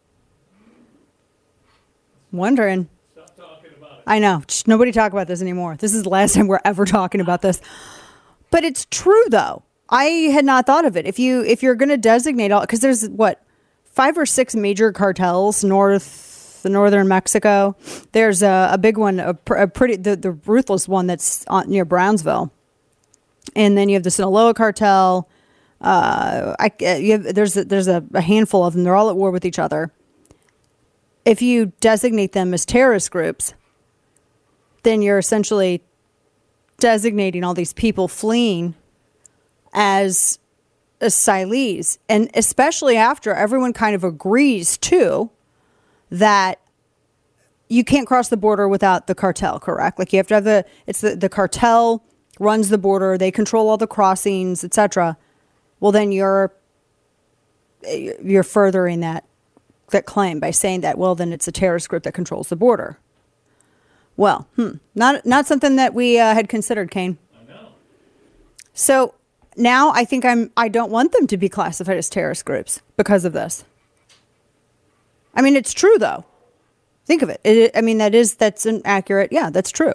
Wondering. Stop talking about it. I know. Shh, nobody talk about this anymore. This is the last time we're ever talking about this. But it's true, though. I had not thought of it. If you if you're going to designate all, because there's what five or six major cartels north, the northern Mexico. There's a, a big one, a, pr- a pretty the, the ruthless one that's on, near Brownsville, and then you have the Sinaloa cartel. Uh, I you have, there's a, there's a, a handful of them. They're all at war with each other. If you designate them as terrorist groups, then you're essentially designating all these people fleeing as asylees. And especially after everyone kind of agrees, too, that you can't cross the border without the cartel, correct? Like you have to have the, it's the, the cartel runs the border, they control all the crossings, et cetera. Well, then you're, you're furthering that that claim by saying that, well, then it's a terrorist group that controls the border. Well, hmm, not not something that we uh, had considered, Kane. I know. So now I think I'm I don't want them to be classified as terrorist groups because of this. I mean, it's true though. Think of it. it I mean, that is that's an accurate. Yeah, that's true.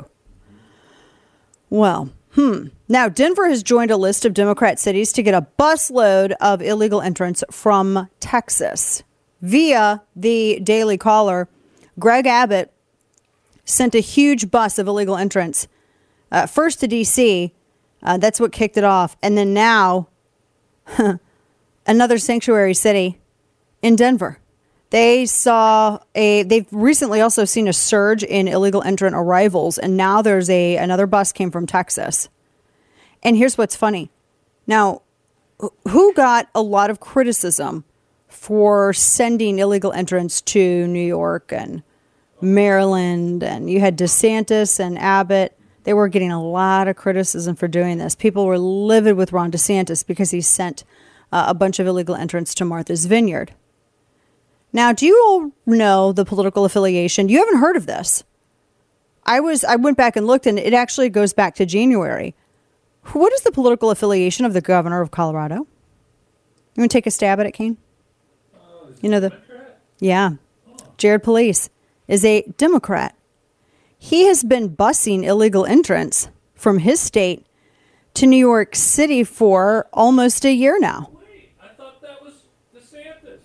Well, hmm. Now Denver has joined a list of Democrat cities to get a busload of illegal entrants from Texas. Via the Daily Caller, Greg Abbott sent a huge bus of illegal entrants, uh, first to D C. Uh, that's what kicked it off. And then now, huh, another sanctuary city in Denver. They saw a, they've recently also seen a surge in illegal entrant arrivals. And now there's a, another bus came from Texas. And here's what's funny. Now, who got a lot of criticism for sending illegal entrants to New York and Maryland, and you had DeSantis and Abbott. They were getting a lot of criticism for doing this. People were livid with Ron DeSantis because he sent uh, a bunch of illegal entrants to Martha's Vineyard. Now, do you all know the political affiliation? You haven't heard of this. I was I went back and looked, and it actually goes back to January. What is the political affiliation of the governor of Colorado? You want to take a stab at it, Kane? You know the, yeah, Jared Police is a Democrat. He has been busing illegal entrants from his state to New York City for almost a year now. Wait, I thought that was DeSantis.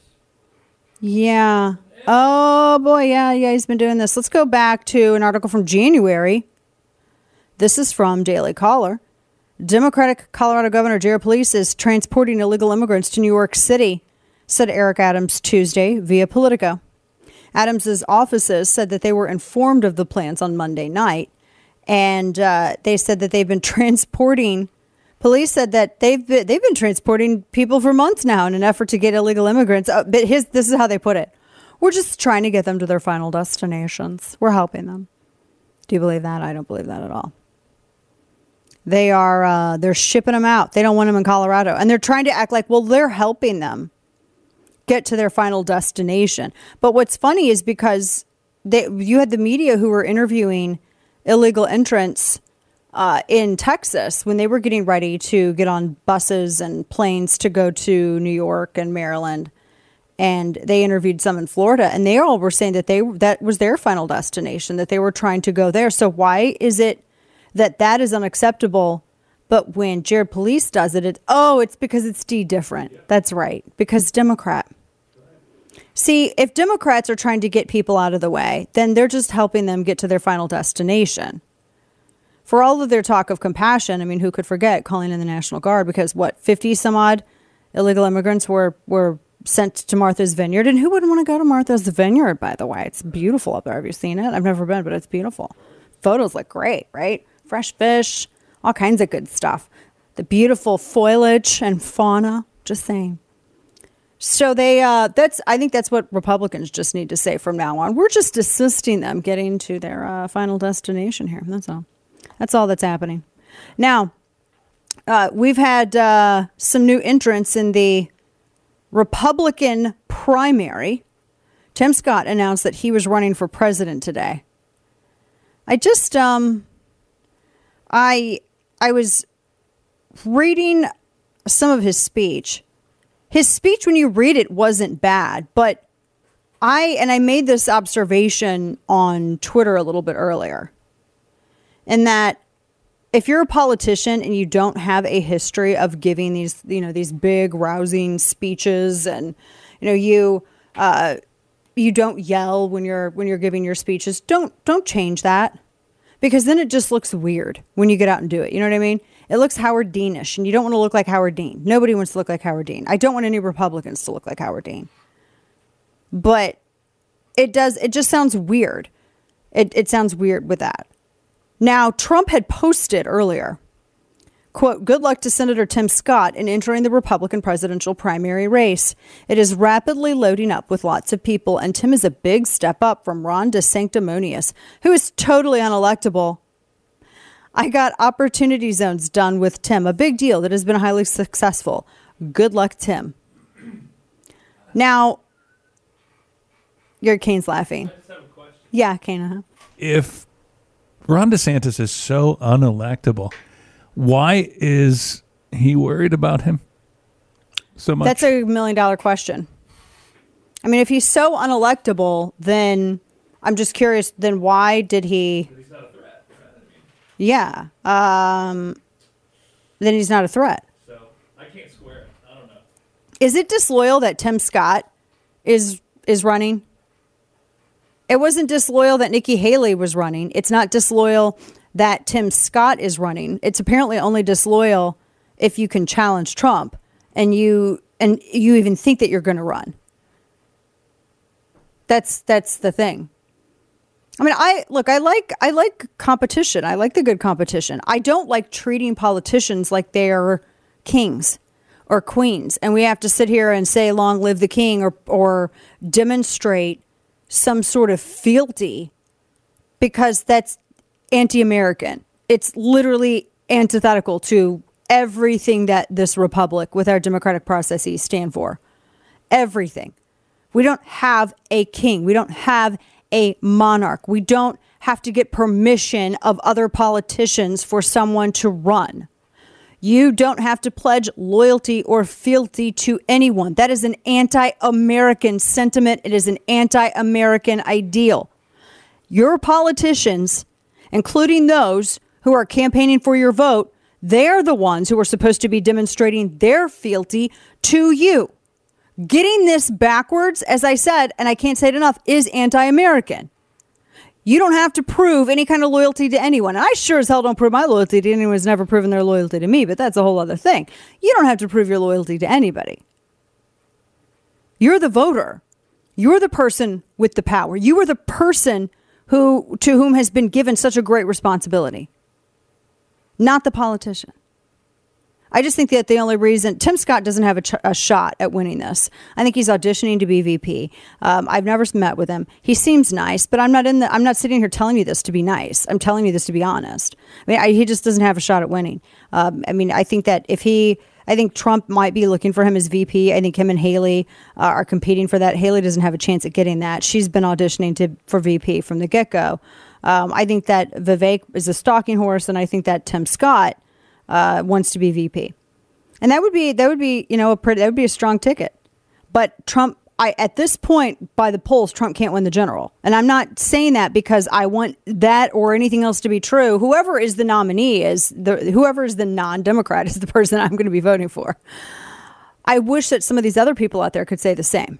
Yeah. Oh, boy. Yeah, yeah, he's been doing this. Let's go back to an article from January. This is from Daily Caller. Democratic Colorado Governor Jared Police is transporting illegal immigrants to New York City, said Eric Adams Tuesday via Politico. Adams's offices said that they were informed of the plans on Monday night, and uh, they said that they've been transporting. Police said that they've been, they've been transporting people for months now in an effort to get illegal immigrants. Uh, but his, this is how they put it: we're just trying to get them to their final destinations. We're helping them. Do you believe that? I don't believe that at all. They are uh, they're shipping them out. They don't want them in Colorado, and they're trying to act like, well, they're helping them get to their final destination. But what's funny is because they, you had the media who were interviewing illegal entrants uh, in Texas when they were getting ready to get on buses and planes to go to New York and Maryland. And they interviewed some in Florida, and they all were saying that they that was their final destination, that they were trying to go there. So why is it that that is unacceptable? But when Jared Police does it, it's, oh, it's because it's D different. Yeah. That's right. Because Democrat. See, if Democrats are trying to get people out of the way, then they're just helping them get to their final destination. For all of their talk of compassion, I mean, who could forget calling in the National Guard? Because what, fifty some odd illegal immigrants were, were sent to Martha's Vineyard. And who wouldn't want to go to Martha's Vineyard, by the way? It's beautiful up there. Have you seen it? I've never been, but it's beautiful. Photos look great, right? Fresh fish, all kinds of good stuff. The beautiful foliage and fauna, just saying. So they, uh, that's, I think that's what Republicans just need to say from now on. We're just assisting them getting to their uh, final destination here. That's all. That's all that's happening. Now, uh, we've had uh, some new entrants in the Republican primary. Tim Scott announced that he was running for president today. I just, um, I, I was reading some of his speech. His speech, when you read it, wasn't bad, but I, and I made this observation on Twitter a little bit earlier, in that if you're a politician and you don't have a history of giving these, you know, these big rousing speeches, and, you know, you, uh, you don't yell when you're, when you're giving your speeches, don't, don't change that, because then it just looks weird when you get out and do it. You know what I mean? It looks Howard Dean-ish, and you don't want to look like Howard Dean. Nobody wants to look like Howard Dean. I don't want any Republicans to look like Howard Dean. But it does, it just sounds weird. It, it sounds weird with that. Now, Trump had posted earlier, quote, "Good luck to Senator Tim Scott in entering the Republican presidential primary race. It is rapidly loading up with lots of people, and Tim is a big step up from Ron DeSanctimonious, who is totally unelectable. I got opportunity zones done with Tim, a big deal that has been highly successful. Good luck, Tim." Now, your Kane's laughing. I just have a question. Yeah, Kane. Uh-huh. If Ron DeSantis is so unelectable, why is he worried about him so much? That's a million dollar question. I mean, if he's so unelectable, then I'm just curious, then why did he... Yeah. Um, then he's not a threat. So I can't square it. I don't know. Is it disloyal that Tim Scott is is running? It wasn't disloyal that Nikki Haley was running. It's not disloyal that Tim Scott is running. It's apparently only disloyal if you can challenge Trump and you and you even think that you're going to run. That's that's the thing. I mean, I look, I like I like competition. I like the good competition. I don't like treating politicians like they're kings or queens. And we have to sit here and say, long live the king, or or demonstrate some sort of fealty, because that's anti-American. It's literally antithetical to everything that this republic with our democratic processes stand for. Everything. We don't have a king. We don't have a monarch. We don't have to get permission of other politicians for someone to run. You don't have to pledge loyalty or fealty to anyone. That is an anti-American sentiment. It is an anti-American ideal. Your politicians, including those who are campaigning for your vote, they're the ones who are supposed to be demonstrating their fealty to you. Getting this backwards, as I said, and I can't say it enough, is anti-American. You don't have to prove any kind of loyalty to anyone. And I sure as hell don't prove my loyalty to anyone who's never proven their loyalty to me, but that's a whole other thing. You don't have to prove your loyalty to anybody. You're the voter. You're the person with the power. You are the person who to whom has been given such a great responsibility, not the politician. I just think that the only reason Tim Scott doesn't have a, ch- a shot at winning this. I think he's auditioning to be V P. Um, I've never met with him. He seems nice, but I'm not in the. I'm not sitting here telling you this to be nice. I'm telling you this to be honest. I mean, I, he just doesn't have a shot at winning. Um, I mean, I think that if he, I think Trump might be looking for him as V P. I think him and Haley uh, are competing for that. Haley doesn't have a chance at getting that. She's been auditioning to for V P from the get go. Um, I think that Vivek is a stalking horse, and I think that Tim Scott Uh, wants to be V P, and that would be that would be you know a pretty, that would be a strong ticket. But Trump, I at this point by the polls, Trump can't win the general, and I'm not saying that because I want that or anything else to be true. Whoever is the nominee is the whoever is the non-Democrat is the person I'm going to be voting for. I wish that some of these other people out there could say the same.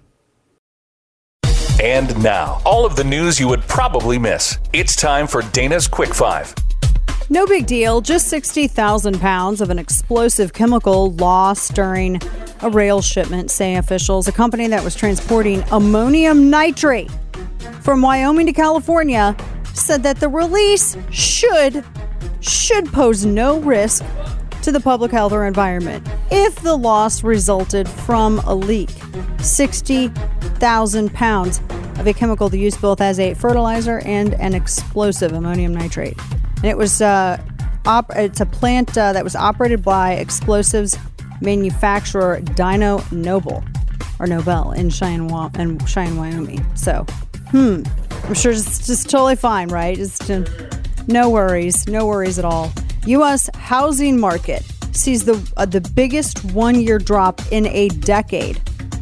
And now, all of the news you would probably miss. It's time for Dana's Quick Five. No big deal, just sixty thousand pounds of an explosive chemical lost during a rail shipment, say officials. A company that was transporting ammonium nitrate from Wyoming to California said that the release should, should pose no risk to the public health or environment. if the loss resulted from a leak. sixty thousand pounds of a chemical to use both as a fertilizer and an explosive, ammonium nitrate. And it was uh, op- it's a plant uh, that was operated by explosives manufacturer Dyno Nobel or Nobel in Cheyenne, in Cheyenne, Wyoming. So, hmm, I'm sure it's just totally fine, right? Just uh, no worries, no worries at all. U S housing market sees the uh, the biggest one-year drop in a decade.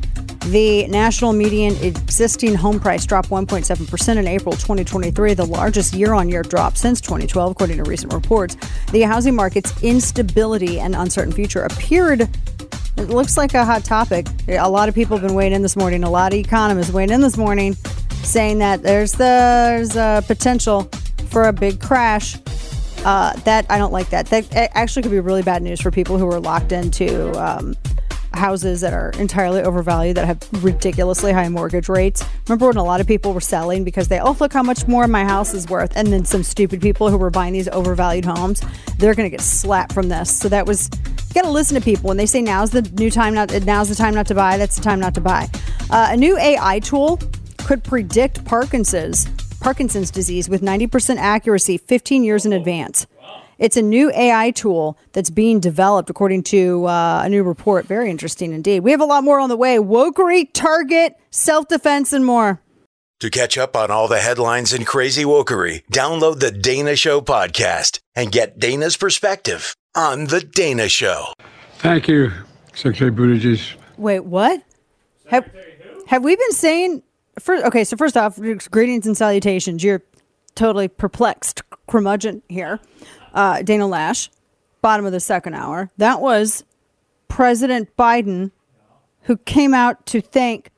The national median existing home price dropped one point seven percent in April twenty twenty-three, the largest year-on-year drop since twenty twelve, according to recent reports. The housing market's instability and uncertain future appeared, it looks like a hot topic. A lot of people have been weighing in this morning. A lot of economists weighing in this morning saying that there's, the, there's a potential for a big crash. Uh, that I don't like that. That actually could be really bad news for people who are locked into um, houses that are entirely overvalued, that have ridiculously high mortgage rates. Remember when a lot of people were selling because they, oh, look how much more my house is worth. And then some stupid people who were buying these overvalued homes, they're going to get slapped from this. So that was, you got to listen to people when they say now's the new time, not now's the time not to buy. That's the time not to buy. Uh, a new A I tool could predict Parkinson's Parkinson's disease with ninety percent accuracy fifteen years in advance. It's a new A I tool that's being developed, according to uh, a new report. Very interesting indeed. We have a lot more on the way. Wokery, Target, self-defense, and more. To catch up on all the headlines and crazy wokery, download the Dana Show podcast and get Dana's perspective on The Dana Show. Thank you, Secretary Buttigieg. Wait, what? Have, have we been saying... First, okay, so first off, greetings and salutations. You're totally perplexed curmudgeon here. Uh, Dana Lash, bottom of the second hour. That was President Biden, who came out to thank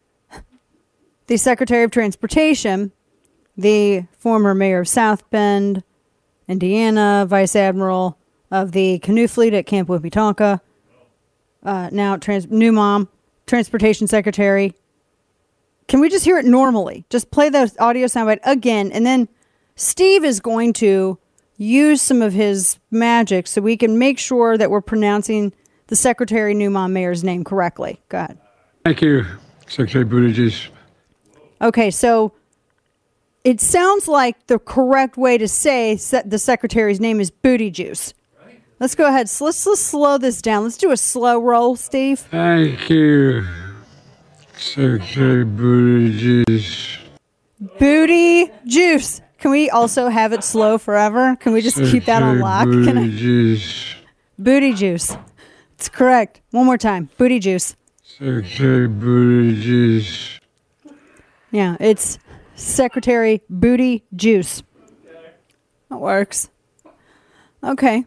the Secretary of Transportation, the former mayor of South Bend, Indiana, Vice Admiral of the canoe fleet at Camp Whippy-Tonka, uh, now trans- new mom, Transportation Secretary. Can we just hear it normally? Just play the audio soundbite again, and then Steve is going to use some of his magic so we can make sure that we're pronouncing the Secretary New Mom Mayor's name correctly. Go ahead. Thank you, Secretary Buttigieg. Okay, so it sounds like the correct way to say the Secretary's name is Booty Juice. Let's go ahead. So let's, let's slow this down. Let's do a slow roll, Steve. Thank you, Secretary Buttigieg. Booty Juice. Can we also have it slow forever? Can we just Secretary keep that on lock? Can I? Booty Juice. It's correct. One more time. Booty Juice. Secretary Buttigieg. Yeah, it's Secretary Booty Juice. That works. Okay.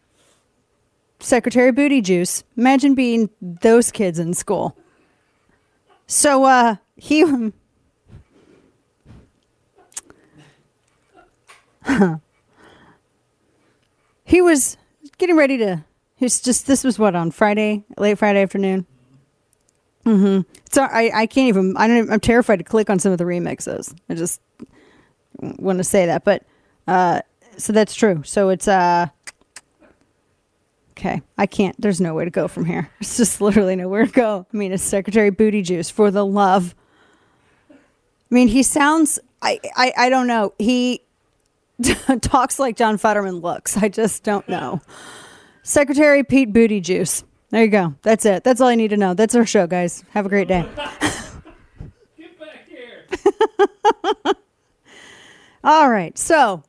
Secretary Booty Juice. Imagine being those kids in school. So, uh, he... he was getting ready to... He's just... This was what, on Friday? Late Friday afternoon? Mm-hmm. So, I, I can't even... I don't even, I'm terrified to click on some of the remixes. I just want to say that. But, uh, so that's true. So, it's, uh... Okay, I can't. There's no way to go from here. There's just literally nowhere to go. I mean, it's Secretary Booty Juice for the love. I mean, he sounds, I, I, I don't know. He talks like John Fetterman looks. I just don't know. Secretary Pete Booty Juice. There you go. That's it. That's all I need to know. That's our show, guys. Have a great day. Get back here. All right, so...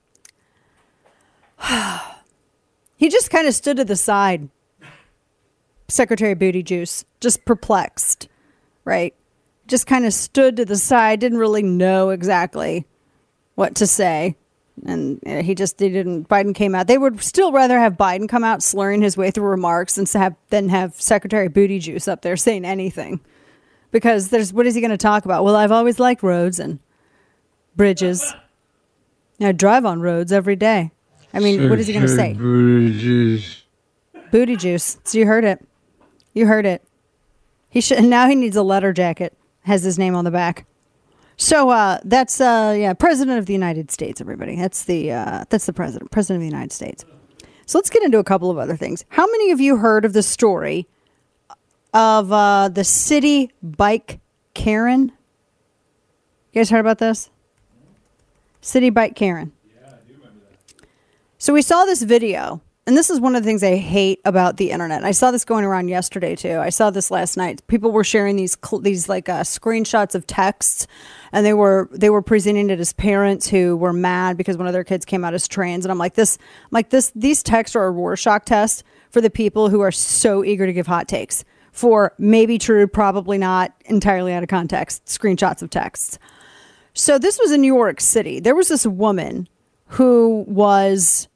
He just kind of stood to the side, Secretary Booty Juice, just perplexed, right? Just kind of stood to the side, didn't really know exactly what to say. And he just he didn't, Biden came out. They would still rather have Biden come out slurring his way through remarks than have, than have Secretary Booty Juice up there saying anything. Because there's, what is he going to talk about? Well, I've always liked roads and bridges. I drive on roads every day. I mean, Secretary what is he going to say? Booty Juice. Booty Juice. So you heard it. You heard it. He should. Now he needs a letter jacket. Has his name on the back. So uh, that's uh, yeah, President of the United States. Everybody. That's the uh, that's the president. President of the United States. So let's get into a couple of other things. How many of you heard of the story of uh, the city bike Karen? You guys heard about this? City bike Karen. Yeah, I do remember that. So we saw this video, and this is one of the things I hate about the internet. I saw this going around yesterday too. I saw this last night. People were sharing these these like uh, screenshots of texts, and they were they were presenting it as parents who were mad because one of their kids came out as trans. And I'm like this, I'm like this. These texts are a Rorschach test for the people who are so eager to give hot takes for maybe true, probably not, entirely out of context screenshots of texts. So this was in New York City. There was this woman who was,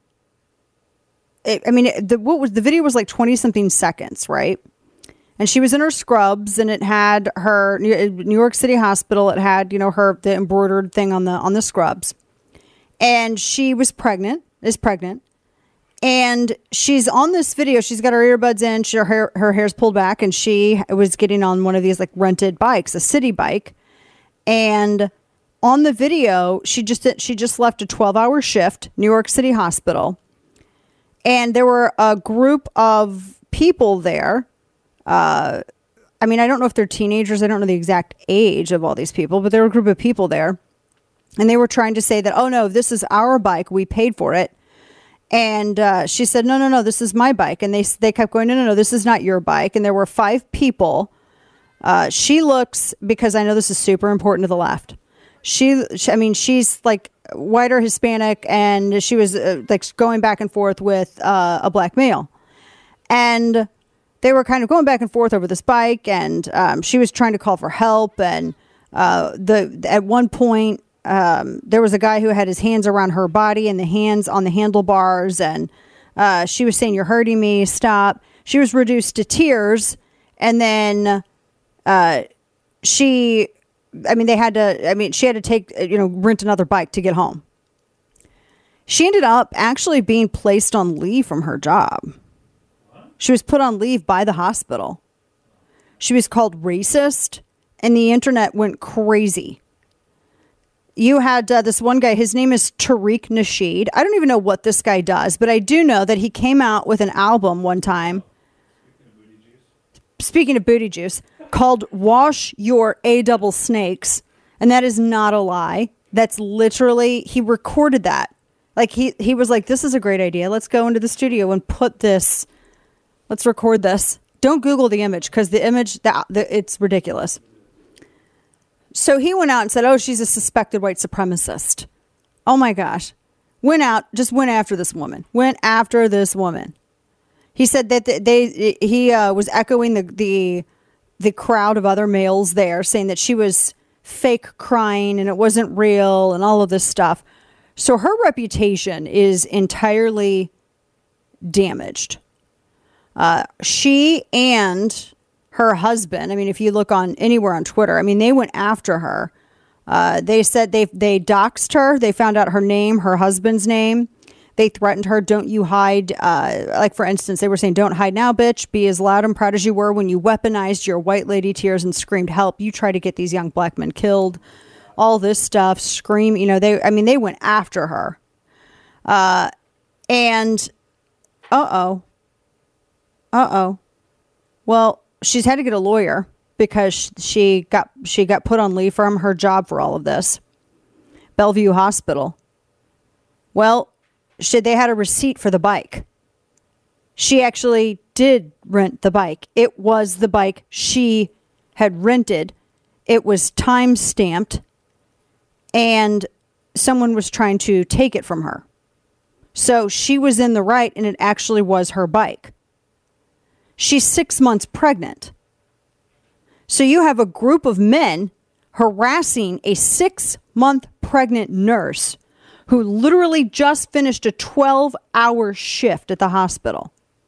I mean, the what was the video was like twenty something seconds, right? And she was in her scrubs, and it had her New York City hospital. It had, you know, her the embroidered thing on the on the scrubs, and she was pregnant. Is pregnant, and she's on this video. She's got her earbuds in. She, her hair, her hair's pulled back, and she was getting on one of these like rented bikes, a city bike, and on the video, she just she just left a twelve hour shift, New York City hospital. And there were a group of people there. Uh, I mean, I don't know if they're teenagers. I don't know the exact age of all these people, but there were a group of people there. And they were trying to say that, oh, no, this is our bike. We paid for it. And uh, she said, no, no, no, this is my bike. And they they kept going, no, no, no, this is not your bike. And there were five people. Uh, she looks, because I know this is super important to the left. She, I mean, she's like white or Hispanic, and she was uh, like going back and forth with uh, a black male. And they were kind of going back and forth over this bike, and um, she was trying to call for help. And uh, the at one point, um, there was a guy who had his hands around her body and the hands on the handlebars, and uh, she was saying, "You're hurting me, stop." She was reduced to tears, and then uh, she... I mean, they had to, I mean, she had to take, you know, rent another bike to get home. She ended up actually being placed on leave from her job. She was put on leave by the hospital. She was called racist, and the internet went crazy. You had uh, this one guy, his name is Tariq Nasheed. I don't even know what this guy does, but I do know that he came out with an album one time. Speaking of booty juice, called Wash Your A Double Snakes. And that is not a lie. That's literally, he recorded that. Like he, he was like, this is a great idea. Let's go into the studio and put this, let's record this. Don't Google the image, because the image, the, the, it's ridiculous. So he went out and said, oh, she's a suspected white supremacist. Oh my gosh. Went out, just went after this woman. Went after this woman. He said that they, they he uh, was echoing the, the the crowd of other males there, saying that she was fake crying and it wasn't real and all of this stuff. So her reputation is entirely damaged. Uh, she and her husband, I mean, if you look on anywhere on Twitter, I mean, they went after her. Uh, they said they they doxed her. They found out her name, her husband's name. They threatened her, don't you hide. Uh, like, for instance, they were saying, don't hide now, bitch. Be as loud and proud as you were when you weaponized your white lady tears and screamed, help. You try to get these young black men killed. All this stuff, scream. You know, they, I mean, they went after her. Uh, and, uh-oh. Uh-oh. Well, she's had to get a lawyer because she got, she got put on leave from her job for all of this. Bellevue Hospital. Well, She, they had a receipt for the bike. She actually did rent the bike. It was the bike she had rented. It was time stamped, and someone was trying to take it from her. So she was in the right, and it actually was her bike. She's six months pregnant. So you have a group of men harassing a six-month pregnant nurse who literally just finished a twelve hour shift at the hospital.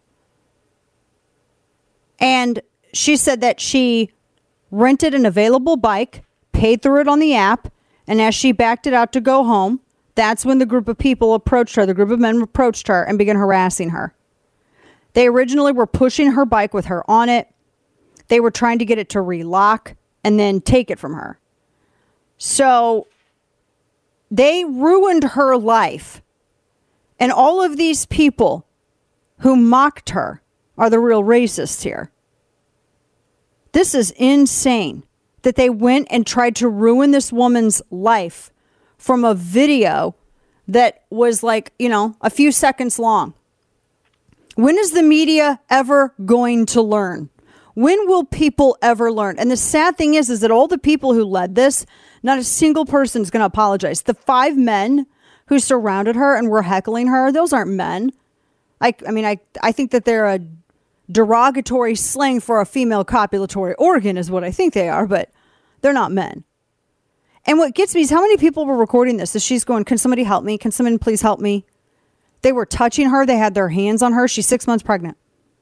And she said that she rented an available bike, paid through it on the app, and as she backed it out to go home, that's when the group of people approached her, the group of men approached her and began harassing her. They originally were pushing her bike with her on it. They were trying to get it to relock and then take it from her. So they ruined her life. And all of these people who mocked her are the real racists here. This is insane that they went and tried to ruin this woman's life from a video that was like, you know, a few seconds long. When is the media ever going to learn? When will people ever learn? And the sad thing is, is that all the people who led this, not a single person is going to apologize. The five men who surrounded her and were heckling her, those aren't men. I, I mean, I, I think that they're a derogatory slang for a female copulatory organ is what I think they are, but they're not men. And what gets me is how many people were recording this? Is she's going, can somebody help me? Can someone please help me? They were touching her. They had their hands on her. She's six months pregnant.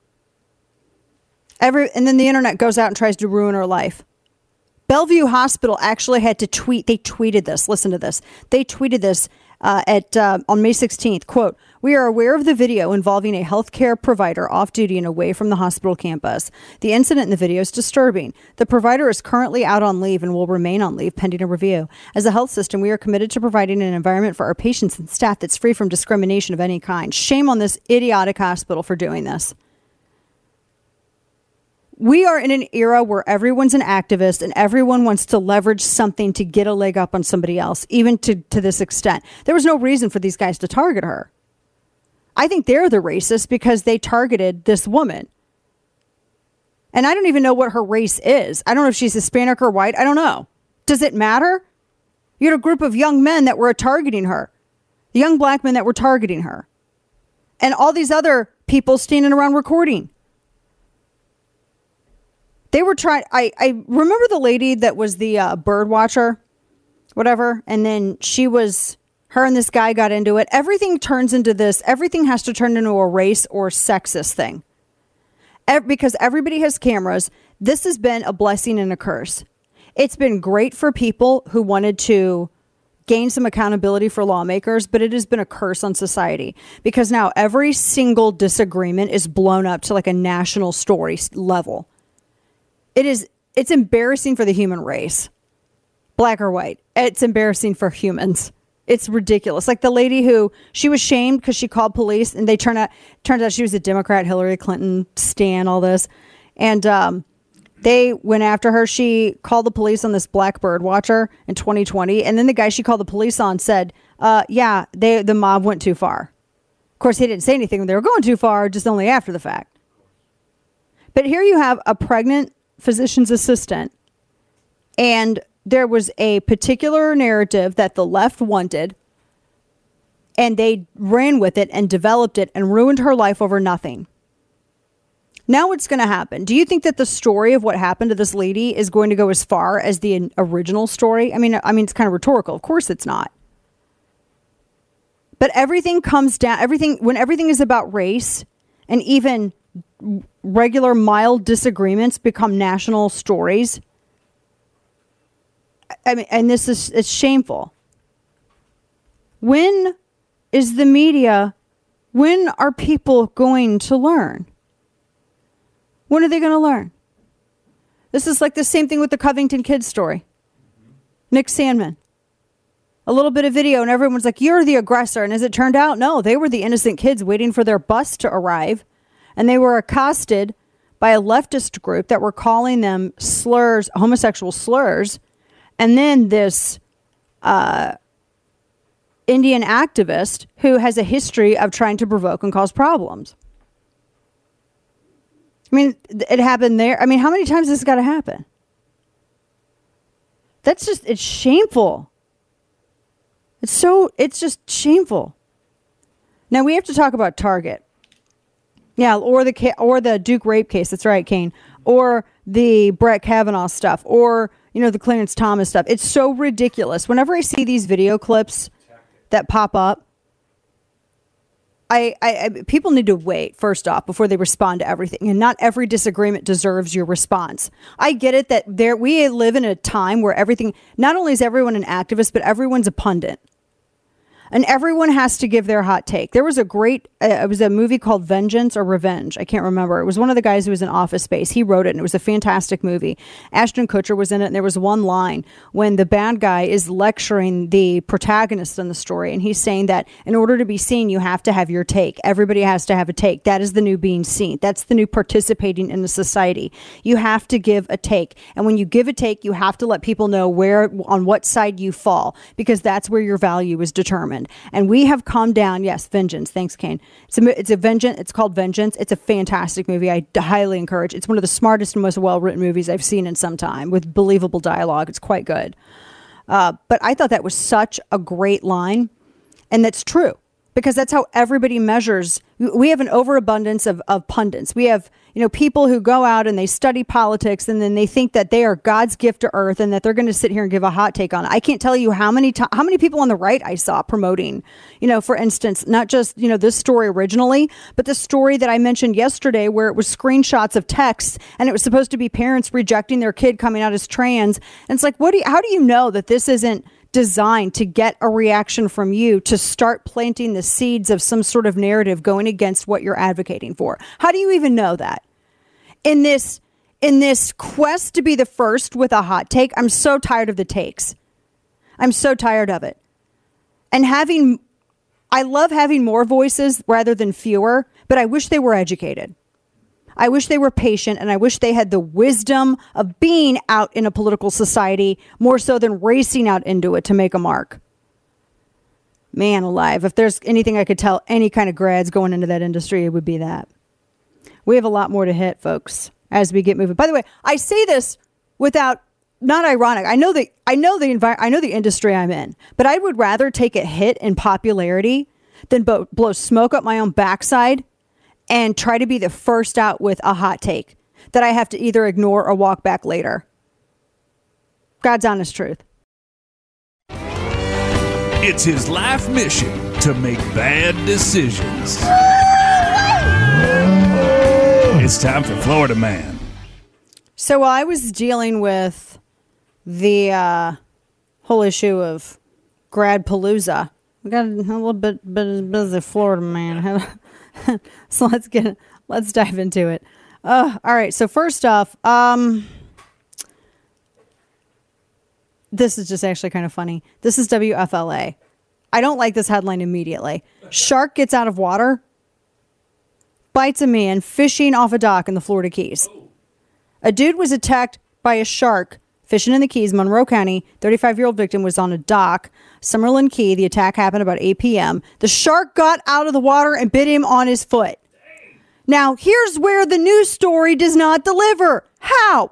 Every, and then the internet goes out and tries to ruin her life. Bellevue Hospital actually had to tweet. They tweeted this. Listen to this. They tweeted this uh, at uh, on May sixteenth. Quote, "We are aware of the video involving a healthcare provider off duty and away from the hospital campus. The incident in the video is disturbing. The provider is currently out on leave and will remain on leave pending a review. As a health system, we are committed to providing an environment for our patients and staff that's free from discrimination of any kind." Shame on this idiotic hospital for doing this. We are in an era where everyone's an activist and everyone wants to leverage something to get a leg up on somebody else, even to, to this extent. There was no reason for these guys to target her. I think they're the racists because they targeted this woman. And I don't even know what her race is. I don't know if she's Hispanic or white. I don't know. Does it matter? You had a group of young men that were targeting her. Young black men that were targeting her. And all these other people standing around recording. They were trying, I, I remember the lady that was the uh, bird watcher, whatever, and then she was, her and this guy got into it. Everything turns into this, everything has to turn into a race or sexist thing. E- because everybody has cameras. This has been a blessing and a curse. It's been great for people who wanted to gain some accountability for lawmakers, but it has been a curse on society because now every single disagreement is blown up to like a national story level. It is, it's embarrassing for the human race, black or white. It's embarrassing for humans. It's ridiculous. Like the lady who, she was shamed because she called police and they turned out, turned out she was a Democrat, Hillary Clinton, stan, all this. And um, they went after her. She called the police on this black bird watcher in twenty twenty. And then the guy she called the police on said, uh, yeah, they, the mob went too far. Of course, he didn't say anything when they were going too far, just only after the fact. But here you have a pregnant physician's assistant, and there was a particular narrative that the left wanted, and they ran with it and developed it and ruined her life over nothing. Now what's going to happen? Do you think that the story of what happened to this lady is going to go as far as the original story? I mean, I mean, it's kind of rhetorical. Of course it's not. But everything comes down, everything, when everything is about race and even regular mild disagreements become national stories. I mean, and this is, it's shameful. When is the media, when are people going to learn? When are they going to learn? This is like the same thing with the Covington kids story. Nick Sandman. A little bit of video and everyone's like, you're the aggressor. And as it turned out, no, they were the innocent kids waiting for their bus to arrive. And they were accosted by a leftist group that were calling them slurs, homosexual slurs. And then this uh, Indian activist who has a history of trying to provoke and cause problems. I mean, it happened there. I mean, how many times has this got to happen? That's just, it's shameful. It's so, it's just shameful. Now we have to talk about Target. Yeah, or the or the Duke rape case. That's right, Kane. Or the Brett Kavanaugh stuff. Or, you know, the Clarence Thomas stuff. It's so ridiculous. Whenever I see these video clips that pop up, I, I, I people need to wait, first off, before they respond to everything. And not every disagreement deserves your response. I get it that there we live in a time where everything, not only is everyone an activist, but everyone's a pundit. And everyone has to give their hot take. There was a great, uh, it was a movie called Vengeance or Revenge. I can't remember. It was one of the guys who was in Office Space. He wrote it, and it was a fantastic movie. Ashton Kutcher was in it, and there was one line when the bad guy is lecturing the protagonist in the story, and he's saying that in order to be seen, you have to have your take. Everybody has to have a take. That is the new being seen. That's the new participating in the society. You have to give a take. And when you give a take, you have to let people know where, on what side you fall, because that's where your value is determined. And we have calmed down. Yes, Vengeance. Thanks, Kane. It's a, it's a Vengeance. It's called Vengeance. It's a fantastic movie. I highly encourage. It's one of the smartest and most well-written movies I've seen in some time, with believable dialogue. It's quite good. Uh, but I thought that was such a great line. And that's true, because that's how everybody measures. We have an overabundance of, of pundits. We have, you know, people who go out and they study politics, and then they think that they are God's gift to earth, and that they're going to sit here and give a hot take on it. I can't tell you how many to- how many people on the right I saw promoting, you know, for instance, not just, you know, this story originally, but the story that I mentioned yesterday, where it was screenshots of texts, and it was supposed to be parents rejecting their kid coming out as trans. And it's like, what do you, how do you know that this isn't designed to get a reaction from you, to start planting the seeds of some sort of narrative going against what you're advocating for? How do you even know that? In this in this quest to be the first with a hot take, I'm so tired of the takes. I'm so tired of it. And having, I love having more voices rather than fewer, but I wish they were educated. I wish they were patient, and I wish they had the wisdom of being out in a political society more so than racing out into it to make a mark. Man alive, if there's anything I could tell any kind of grads going into that industry, it would be that. We have a lot more to hit, folks, as we get moving. By the way, I say this without, not ironic. I know the I know the envi- I know the industry I'm in, but I would rather take a hit in popularity than bo- blow smoke up my own backside and try to be the first out with a hot take that I have to either ignore or walk back later. God's honest truth. It's his life mission to make bad decisions. It's time for Florida Man. So I was dealing with the uh, whole issue of Gradpalooza. We got a little bit, bit busy Florida Man. So let's get let's dive into it. Uh, all right. So first off, um, this is just actually kind of funny. This is W F L A. I don't like this headline immediately. Shark gets out of water, bites a man fishing off a dock in the Florida Keys. A dude was attacked by a shark fishing in the Keys, Monroe County. thirty-five-year-old victim was on a dock, Summerlin Key. The attack happened about eight p.m. The shark got out of the water and bit him on his foot. Now, here's where the news story does not deliver. How?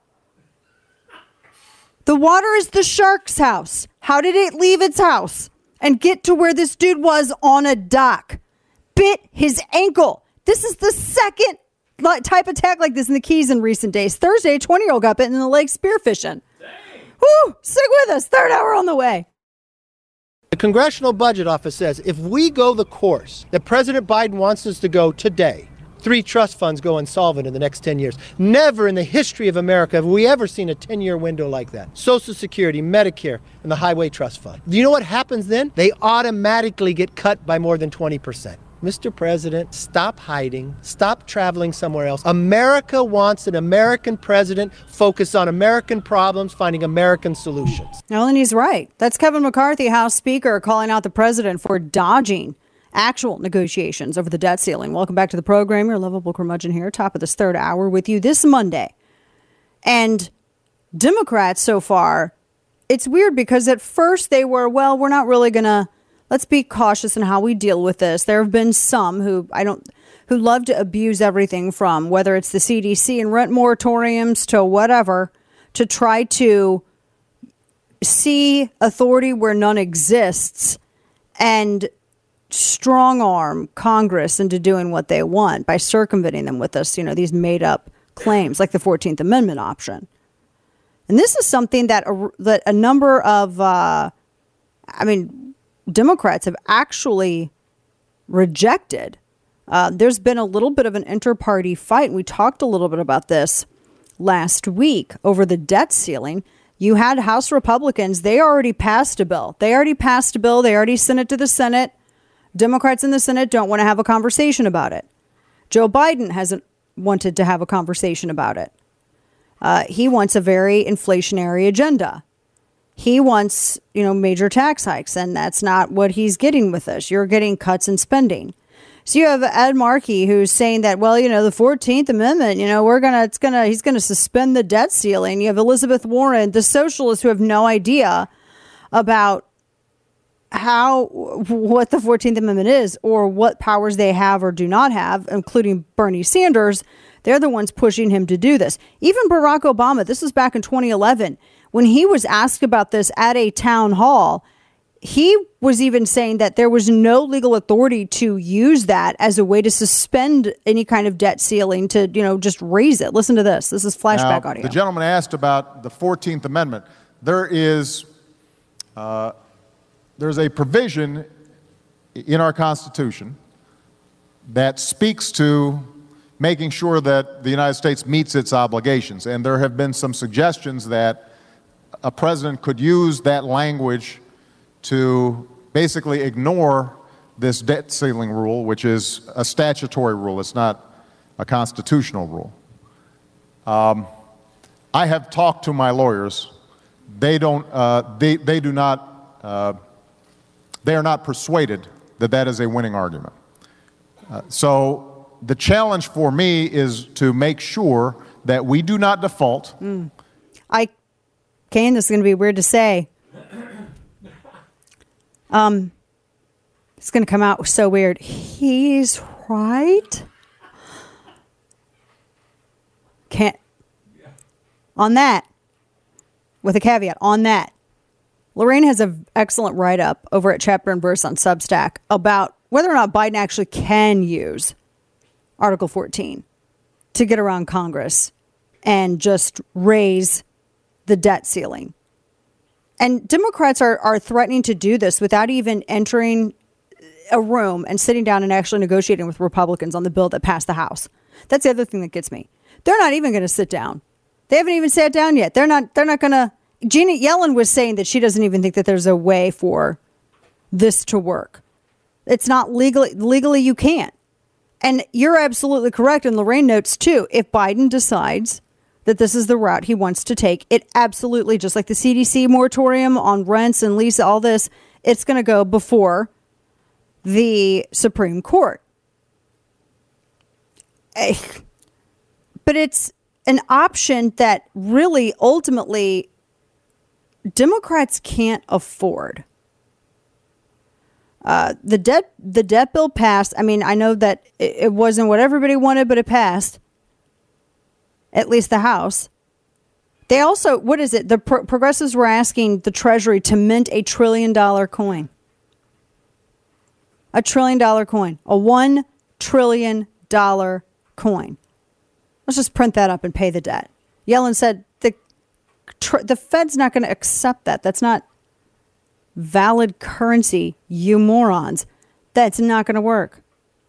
The water is the shark's house. How did it leave its house and get to where this dude was on a dock? Bit his ankle. This is the second type attack like this in the Keys in recent days. Thursday, a twenty-year-old got bitten in the lake spearfishing. Woo! Stick with us. Third hour on the way. The Congressional Budget Office says if we go the course that President Biden wants us to go today, three trust funds go insolvent in the next ten years. Never in the history of America have we ever seen a ten-year window like that. Social Security, Medicare, and the Highway Trust Fund. Do you know what happens then? They automatically get cut by more than twenty percent. Mister President, stop hiding. Stop traveling somewhere else. America wants an American president focused on American problems, finding American solutions. Well, and he's right. That's Kevin McCarthy, House Speaker, calling out the president for dodging actual negotiations over the debt ceiling. Welcome back to the program. Your lovable curmudgeon here, top of this third hour with you this Monday. And Democrats so far, it's weird because at first they were, well, we're not really going to, let's be cautious in how we deal with this. There have been some who I don't, who love to abuse everything from whether it's the C D C and rent moratoriums to whatever, to try to see authority where none exists and strong arm Congress into doing what they want by circumventing them with this, you know, these made up claims like the fourteenth Amendment option. And this is something that a, that a number of, uh, I mean, Democrats have actually rejected. Uh, there's been a little bit of an inter-party fight. And we talked a little bit about this last week over the debt ceiling. You had House Republicans. They already passed a bill. They already passed a bill. They already sent it to the Senate. Democrats in the Senate don't want to have a conversation about it. Joe Biden hasn't wanted to have a conversation about it. Uh, he wants a very inflationary agenda. He wants, you know, major tax hikes, and that's not what he's getting with this. You're getting cuts in spending. So you have Ed Markey who's saying that, well, you know, the fourteenth Amendment, you know, we're going to, it's going to, he's going to suspend the debt ceiling. You have Elizabeth Warren, the socialists who have no idea about how, what the fourteenth Amendment is or what powers they have or do not have, including Bernie Sanders. They're the ones pushing him to do this. Even Barack Obama, this was back in twenty eleven, when he was asked about this at a town hall, he was even saying that there was no legal authority to use that as a way to suspend any kind of debt ceiling, to, you know, just raise it. Listen to this. This is flashback now, audio. The gentleman asked about the fourteenth Amendment. There is uh, there's a provision in our Constitution that speaks to making sure that the United States meets its obligations. And there have been some suggestions that a president could use that language to basically ignore this debt ceiling rule, which is a statutory rule. It's not a constitutional rule. Um, I have talked to my lawyers. They don't. Uh, they they do not. Uh, they are not persuaded that that is a winning argument. Uh, so the challenge for me is to make sure that we do not default. Mm. I, Kane, this is going to be weird to say. Um, it's going to come out so weird. He's right. Can't. On that, with a caveat, on that, Lorraine has an excellent write-up over at Chapter and Verse on Substack about whether or not Biden actually can use Article fourteen to get around Congress and just raise the debt ceiling. And Democrats are, are threatening to do this without even entering a room and sitting down and actually negotiating with Republicans on the bill that passed the House. That's the other thing that gets me. They're not even going to sit down. They haven't even sat down yet. They're not, they're not going to. Janet Yellen was saying that she doesn't even think that there's a way for this to work. It's not legally, legally you can't. And you're absolutely correct. And Lorraine notes too, if Biden decides that this is the route he wants to take, it absolutely, just like the C D C moratorium on rents and lease, all this, it's going to go before the Supreme Court. But it's an option that really ultimately Democrats can't afford. Uh, the debt, the debt bill passed. I mean, I know that it, it wasn't what everybody wanted, but it passed. At least the House. They also, what is it? The pro- progressives were asking the Treasury to mint a trillion dollar coin. A trillion dollar coin. A one trillion dollar coin. Let's just print that up and pay the debt. Yellen said the tr- the Fed's not going to accept that. That's not valid currency, you morons. That's not going to work.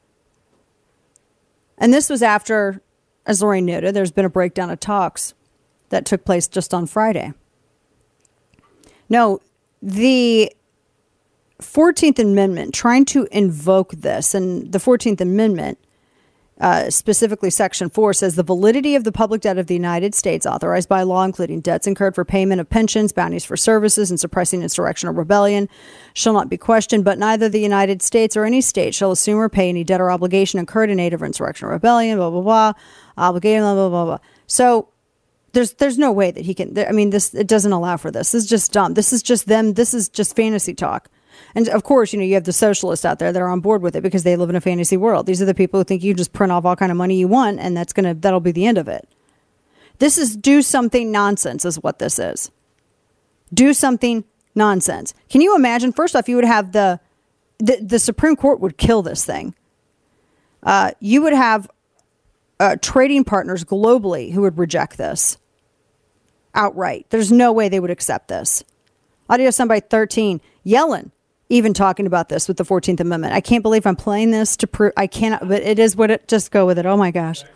And this was after, as Lorraine noted, there's been a breakdown of talks that took place just on Friday. No, the fourteenth Amendment, trying to invoke this, and the fourteenth Amendment, uh, specifically Section four, says the validity of the public debt of the United States authorized by law, including debts incurred for payment of pensions, bounties for services, and suppressing insurrection or rebellion, shall not be questioned, but neither the United States or any state shall assume or pay any debt or obligation incurred in aid of insurrection or rebellion, blah, blah, blah, obligation, blah, blah, blah, blah. So there's there's no way that he can, I mean, this, it doesn't allow for this. This is just dumb. This is just them. This is just fantasy talk. And of course, you know, you have the socialists out there that are on board with it because they live in a fantasy world. These are the people who think you just print off all kind of money you want, and that's gonna that'll be the end of it. This is do something nonsense is what this is. Do something nonsense. Can you imagine? First off, you would have the the, the Supreme Court would kill this thing. Uh, you would have uh, trading partners globally who would reject this outright. There's no way they would accept this. Audio soundbite thirteen. Yellen even talking about this with the fourteenth Amendment. I can't believe I'm playing this to prove I cannot, but it is what it, just go with it. Oh my gosh.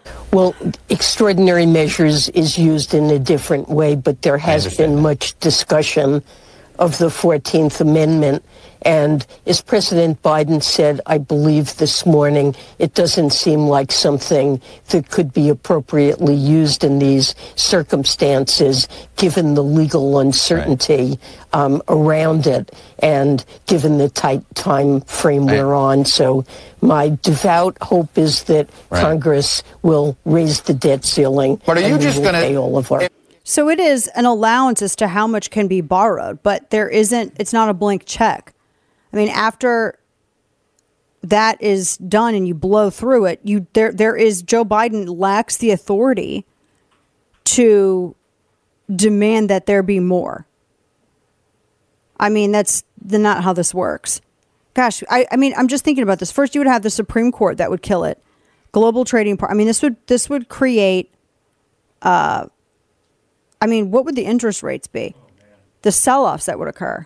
Well, extraordinary measures is used in a different way, but there has been much discussion of the fourteenth Amendment. And as President Biden said, I believe this morning, it doesn't seem like something that could be appropriately used in these circumstances, given the legal uncertainty right. um, around it and given the tight time frame right. we're on. So my devout hope is that right. Congress will raise the debt ceiling. But are you just going to pay all of our... So it is an allowance as to how much can be borrowed, but there isn't, it's not a blank check. I mean, after that is done and you blow through it, you there there is Joe Biden lacks the authority to demand that there be more. I mean, that's the, not how this works. Gosh, I, I mean, I'm just thinking about this. First, you would have the Supreme Court that would kill it. Global trading part. I mean, this would this would create. Uh, I mean, what would the interest rates be? The sell-offs that would occur.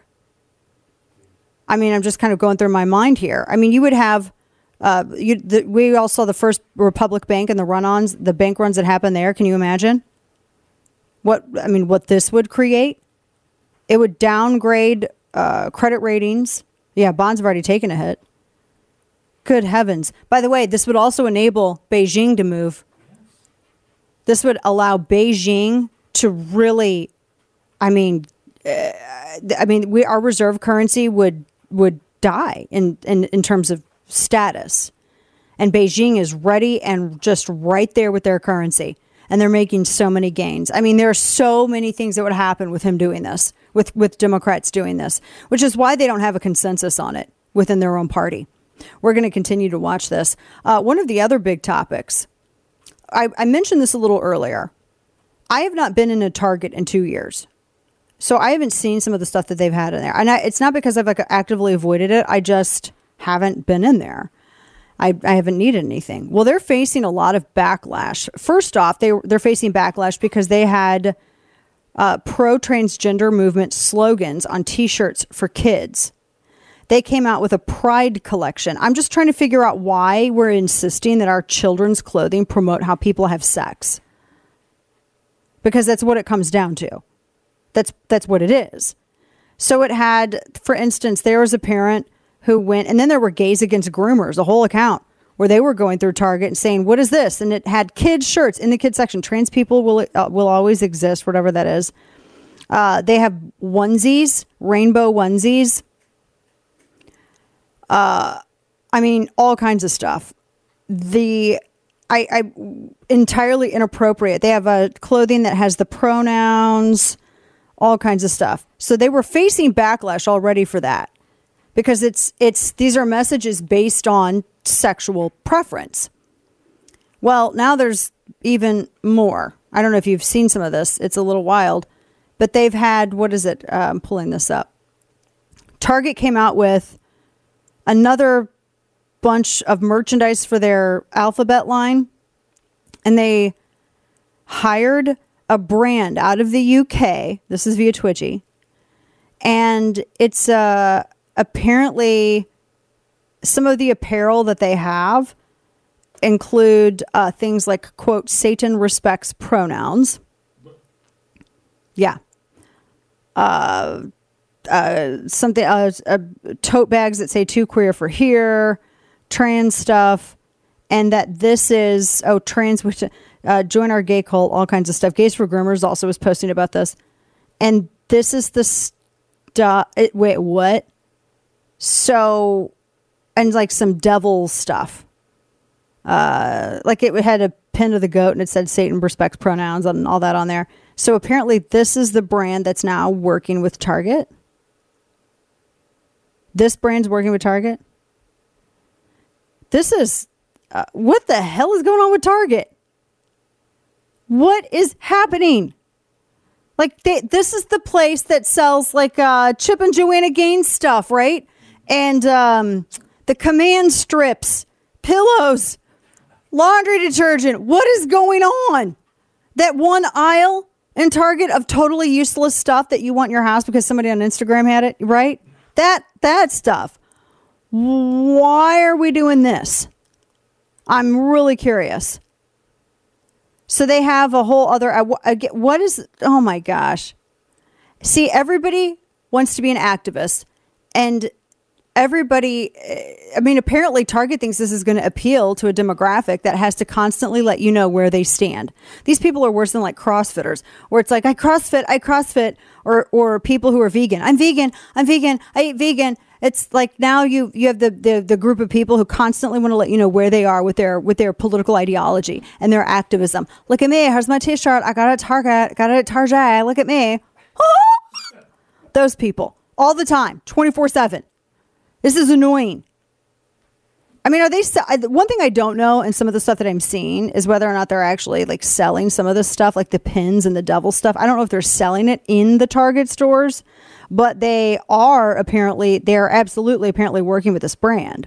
I mean, I'm just kind of going through my mind here. I mean, you would have, uh, you, the, we all saw the First Republic Bank and the run-ons, the bank runs that happened there. Can you imagine? What, I mean, what this would create? It would downgrade uh, credit ratings. Yeah, bonds have already taken a hit. Good heavens. By the way, this would also enable Beijing to move. This would allow Beijing to really, I mean, uh, I mean, we our reserve currency would would die in, in, in terms of status. And Beijing is ready and just right there with their currency. And they're making so many gains. I mean, there are so many things that would happen with him doing this, with, with Democrats doing this, which is why they don't have a consensus on it within their own party. We're going to continue to watch this. Uh, one of the other big topics, I, I mentioned this a little earlier. I have not been in a Target in two years. So I haven't seen some of the stuff that they've had in there. And I, it's not because I've like actively avoided it. I just haven't been in there. I, I haven't needed anything. Well, they're facing a lot of backlash. First off, they, they're facing backlash because they had uh, pro-transgender movement slogans on T-shirts for kids. They came out with a pride collection. I'm just trying to figure out why we're insisting that our children's clothing promote how people have sex. Because that's what it comes down to. That's that's what it is. So it had, for instance, there was a parent who went, and then there were Gays Against Groomers, a whole account where they were going through Target and saying, what is this? And it had kids shirts in the kids section. Trans people will uh, will always exist, whatever that is. Uh, they have onesies, rainbow onesies. Uh, I mean, all kinds of stuff. The I, I entirely inappropriate. They have a clothing that has the pronouns. All kinds of stuff. So they were facing backlash already for that because it's it's these are messages based on sexual preference. Well, now there's even more. I don't know if you've seen some of this. It's a little wild, but they've had, what is it? Uh, I'm pulling this up. Target came out with another bunch of merchandise for their alphabet line, and they hired a brand out of the U K. This is via Twitchy. And it's uh, apparently some of the apparel that they have include uh, things like, quote, Satan respects pronouns. Yeah. Uh, uh, something, uh, uh, tote bags that say too queer for here, trans stuff. And that this is, oh, trans, which, Uh, join our gay cult, all kinds of stuff. Gays for Groomers also was posting about this. And this is the stuff. Wait, what? So, and like some devil stuff. Uh, like it had a pin of the goat and it said Satan respects pronouns and all that on there. So apparently this is the brand that's now working with Target. This brand's working with Target. This is, uh, what the hell is going on with Target? What is happening? Like, they, this is the place that sells like uh, Chip and Joanna Gaines stuff, right? And um, the command strips, pillows, laundry detergent. What is going on? That one aisle in Target of totally useless stuff that you want in your house because somebody on Instagram had it, right? That that stuff. Why are we doing this? I'm really curious. So they have a whole other, I, I get, what is, oh my gosh. See, everybody wants to be an activist, and everybody, I mean, apparently Target thinks this is going to appeal to a demographic that has to constantly let you know where they stand. These people are worse than like CrossFitters, where it's like, I CrossFit, I CrossFit, or or people who are vegan. I'm vegan, I'm vegan, I eat vegan. It's like now you you have the, the the group of people who constantly want to let you know where they are with their with their political ideology and their activism. Look at me, here's my t-shirt, I got it at Target, got it at Target, look at me. Those people, all the time, twenty-four seven. This is annoying. I mean, are they, one thing I don't know, and some of the stuff that I'm seeing is whether or not they're actually like selling some of this stuff, like the pins and the devil stuff. I don't know if they're selling it in the Target stores, but they are apparently, they're absolutely apparently working with this brand.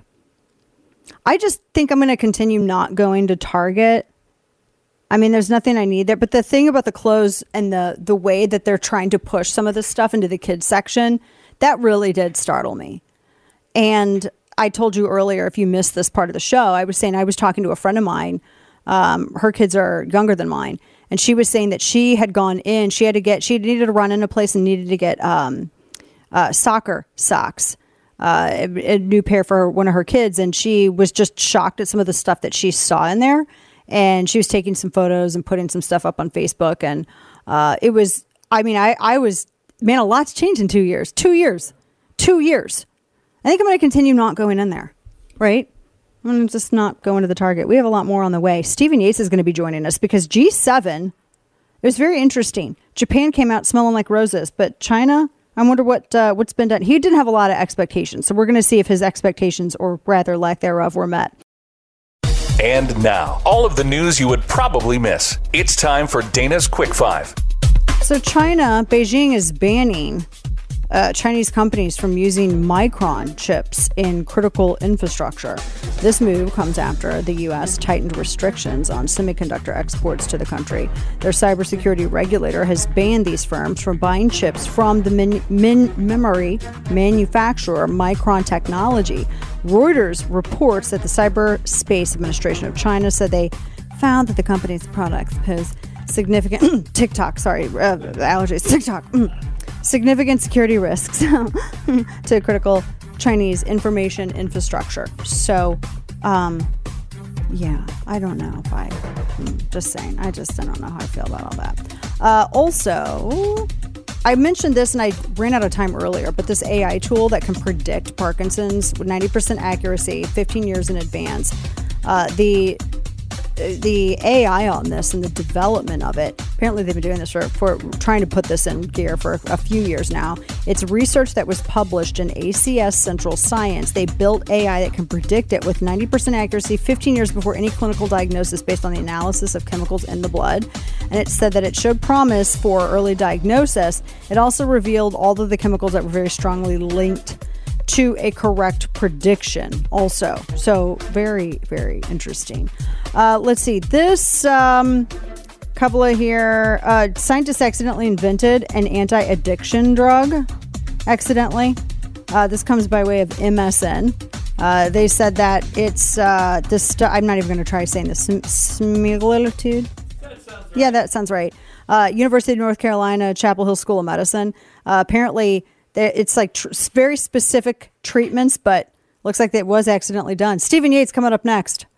I just think I'm going to continue not going to Target. I mean, there's nothing I need there, but the thing about the clothes and the, the way that they're trying to push some of this stuff into the kids section, that really did startle me. And I told you earlier, if you missed this part of the show, I was saying I was talking to a friend of mine. Um, her kids are younger than mine. And she was saying that she had gone in, she had to get, she needed to run in a place and needed to get um, uh, soccer socks, uh, a, a new pair for one of her kids. And she was just shocked at some of the stuff that she saw in there. And she was taking some photos and putting some stuff up on Facebook. And uh, it was, I mean, I, I was, man, a lot's changed in two years. Two years. Two years. I think I'm going to continue not going in there, right? I'm going to just not go into the Target. We have a lot more on the way. Stephen Yates is going to be joining us because G seven, it was very interesting. Japan came out smelling like roses, but China, I wonder what, uh, what's been done. He didn't have a lot of expectations, so we're going to see if his expectations, or rather lack thereof, were met. And now, all of the news you would probably miss. It's time for Dana's Quick Five. So China, Beijing is banning Uh, Chinese companies from using Micron chips in critical infrastructure. This move comes after the U S tightened restrictions on semiconductor exports to the country. Their cybersecurity regulator has banned these firms from buying chips from the min- min- memory manufacturer Micron Technology. Reuters reports that the Cyberspace Administration of China said they found that the company's products pose significant TikTok, sorry, uh, allergies, TikTok. significant security risks to critical Chinese information infrastructure. So, um, yeah, I don't know if I, just saying, I just I don't know how I feel about all that. Uh, also, I mentioned this and I ran out of time earlier, but this A I tool that can predict Parkinson's with ninety percent accuracy, fifteen years in advance. Uh, the The A I on this and the development of it, apparently they've been doing this for, for trying to put this in gear for a few years now. It's research that was published in A C S Central Science. They built A I that can predict it with ninety percent accuracy fifteen years before any clinical diagnosis based on the analysis of chemicals in the blood. And it said that it showed promise for early diagnosis. It also revealed all of the chemicals that were very strongly linked to a correct prediction also. So very, very interesting. Uh, let's see. This um, couple of here. Uh, scientists accidentally invented an anti-addiction drug. Accidentally. Uh, this comes by way of M S N. Uh, they said that it's uh, this. Stu- I'm not even going to try saying this. Similitude. Yeah, that sounds right. Uh, University of North Carolina, Chapel Hill School of Medicine. Uh, apparently, it's like tr- very specific treatments, but looks like it was accidentally done. Stephen Yates coming up next.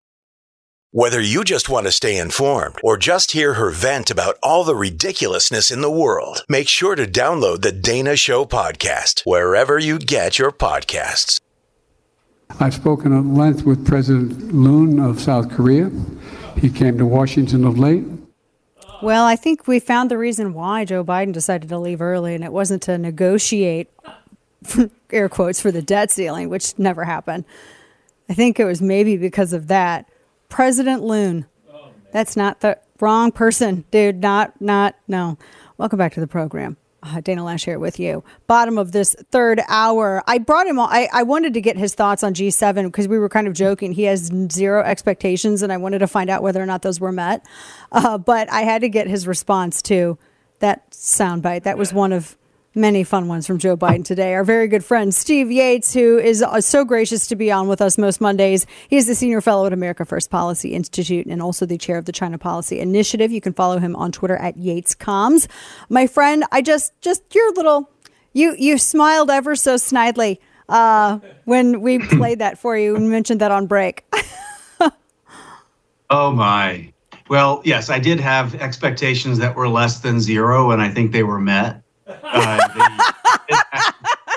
Whether you just want to stay informed or just hear her vent about all the ridiculousness in the world, make sure to download the Dana Show podcast wherever you get your podcasts. I've spoken at length with President Moon of South Korea. He came to Washington of late. Well, I think we found the reason why Joe Biden decided to leave early, and it wasn't to negotiate, air quotes, for the debt ceiling, which never happened. I think it was maybe because of that. President Loon. That's not the wrong person, dude. Not, not, no. Welcome back to the program. Uh, Dana Lash here with you. Bottom of this third hour. I brought him on. I, I wanted to get his thoughts on G seven because we were kind of joking. He has zero expectations, and I wanted to find out whether or not those were met. Uh, but I had to get his response to that soundbite. That was one of Many fun ones from Joe Biden today. Our very good friend, Steve Yates, who is uh, so gracious to be on with us most Mondays. He's the senior fellow at America First Policy Institute and also the chair of the China Policy Initiative. You can follow him on Twitter at YatesComms. My friend, I just, just your little, you, you smiled ever so snidely uh, when we played that for you and mentioned that on break. Oh, my. Well, yes, I did have expectations that were less than zero, and I think they were met. Uh, the,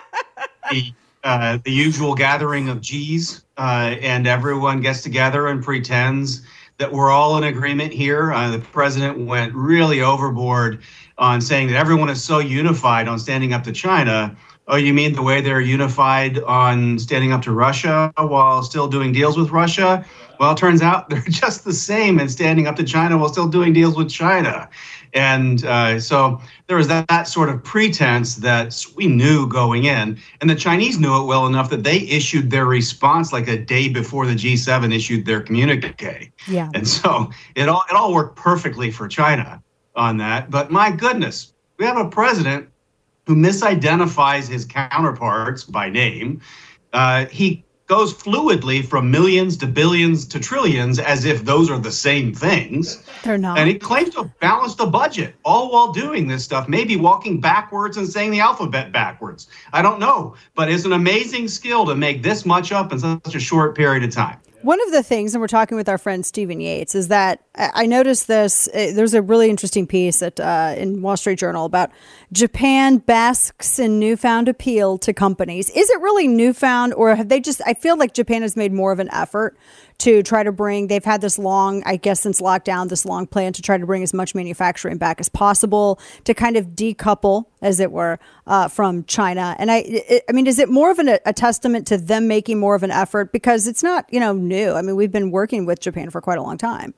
the, uh, the usual gathering of G's, uh, and everyone gets together and pretends that we're all in agreement here. Uh, the president went really overboard on saying that everyone is so unified on standing up to China. Oh, you mean the way they're unified on standing up to Russia while still doing deals with Russia? Well, it turns out they're just the same in standing up to China while still doing deals with China. And uh, so there was that, that sort of pretense that we knew going in. And the Chinese knew it well enough that they issued their response like a day before the G seven issued their communique. Yeah. And so it all it all worked perfectly for China on that. But my goodness, we have a president who misidentifies his counterparts by name. Uh, he goes fluidly from millions to billions to trillions as if those are the same things. They're not. And he claims to have balanced the budget, all while doing this stuff, maybe walking backwards and saying the alphabet backwards. I don't know, but it's an amazing skill to make this much up in such a short period of time. One of the things, and we're talking with our friend Stephen Yates, is that I noticed this. Uh, there's a really interesting piece at, uh, in Wall Street Journal about Japan basks in newfound appeal to companies. Is it really newfound, or have they just, I feel like Japan has made more of an effort to try to bring, they've had this long, I guess since lockdown, this long plan to try to bring as much manufacturing back as possible, to kind of decouple, as it were, uh, from China. And I, it, I mean, is it more of an, a testament to them making more of an effort? Because it's not, you know, new. I mean, we've been working with Japan for quite a long time.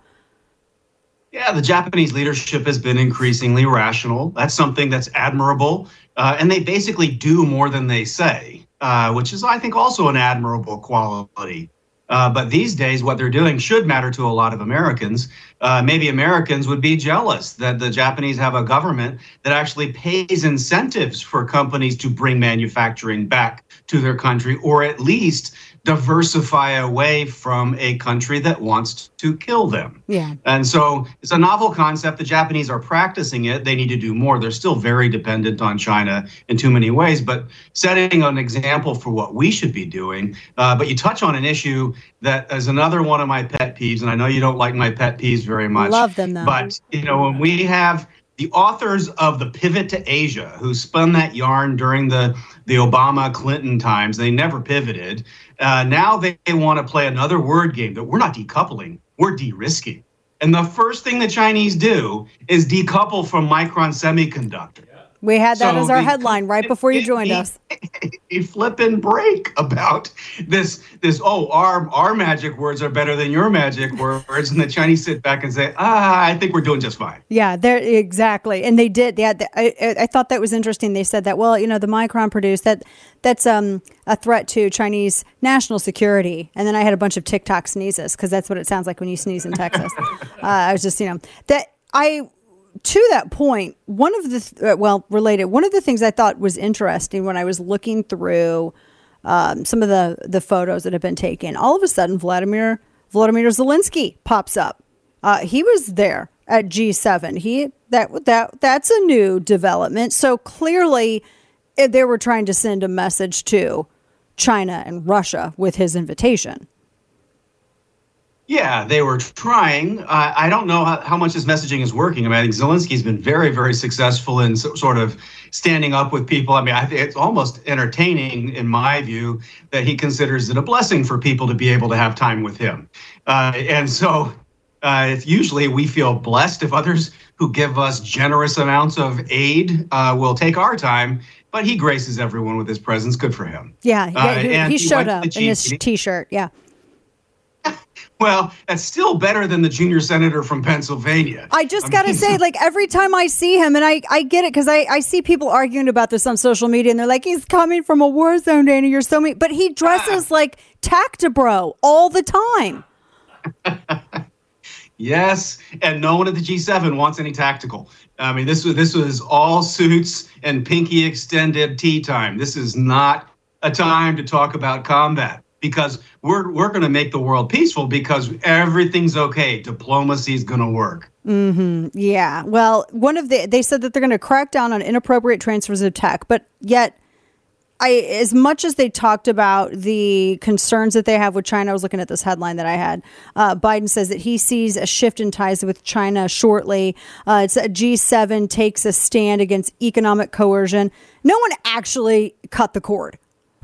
Yeah, the Japanese leadership has been increasingly rational. That's something that's admirable. Uh, and they basically do more than they say, uh, which is, I think, also an admirable quality. Uh, but these days, what they're doing should matter to a lot of Americans. Uh, maybe Americans would be jealous that the Japanese have a government that actually pays incentives for companies to bring manufacturing back to their country, or at least diversify away from a country that wants to kill them. Yeah. And so it's a novel concept. The Japanese are practicing it. They need to do more. They're still very dependent on China in too many ways, but setting an example for what we should be doing. Uh, but you touch on an issue that is another one of my pet peeves, and I know you don't like my pet peeves very much. Love them, though. But, you know, when we have the authors of The Pivot to Asia, who spun that yarn during the, the Obama-Clinton times, they never pivoted. Uh, now they, they want to play another word game that we're not decoupling, we're de-risking. And the first thing the Chinese do is decouple from Micron Semiconductor. We had that So as our they- headline right before you joined us. A flippin' break about this, this, oh, our our magic words are better than your magic words. And the Chinese sit back and say, ah, I think we're doing just fine. Yeah, they're exactly. And they did. They had, I, I I thought that was interesting. They said that, well, you know, the Micron produced that that's um a threat to Chinese national security. And then I had a bunch of TikTok sneezes because that's what it sounds like when you sneeze in Texas. uh, I was just, you know, that I, to that point, one of the, th- uh, well, related, one of the things I thought was interesting when I was looking through um, some of the, the photos that have been taken, all of a sudden, Vladimir, Vladimir Zelensky pops up. Uh, he was there at G seven. He, that, that, that's a new development. So clearly eh, they were trying to send a message to China and Russia with his invitation. Yeah, they were trying. Uh, I don't know how, how much this messaging is working. I mean, I think Zelensky's been very, very successful in so, sort of standing up with people. I mean, I think it's almost entertaining, in my view, that he considers it a blessing for people to be able to have time with him. Uh, and so uh, it's usually we feel blessed if others who give us generous amounts of aid uh, will take our time. But he graces everyone with his presence. Good for him. Yeah, yeah Uh, he, and he he showed went to up the in his G- T-shirt. Yeah. Well, that's still better than the junior senator from Pennsylvania. I just I got to mean, say, like, every time I see him, and I, I get it, because I, I see people arguing about this on social media, and they're like, he's coming from a war zone, Dana, you're so mean. But he dresses like Tactibro all the time. Yes, and no one at the G seven wants any tactical. I mean, this was this was all suits and pinky extended tea time. This is not a time to talk about combat, because we're we're going to make the world peaceful because everything's okay. Diplomacy is going to work. Mm-hmm. Yeah. Well, one of the they said that they're going to crack down on inappropriate transfers of tech, but yet, I as much as they talked about the concerns that they have with China, I was looking at this headline that I had. Uh, Biden says that he sees a shift in ties with China shortly. Uh, it's a G seven takes a stand against economic coercion. No one actually cut the cord.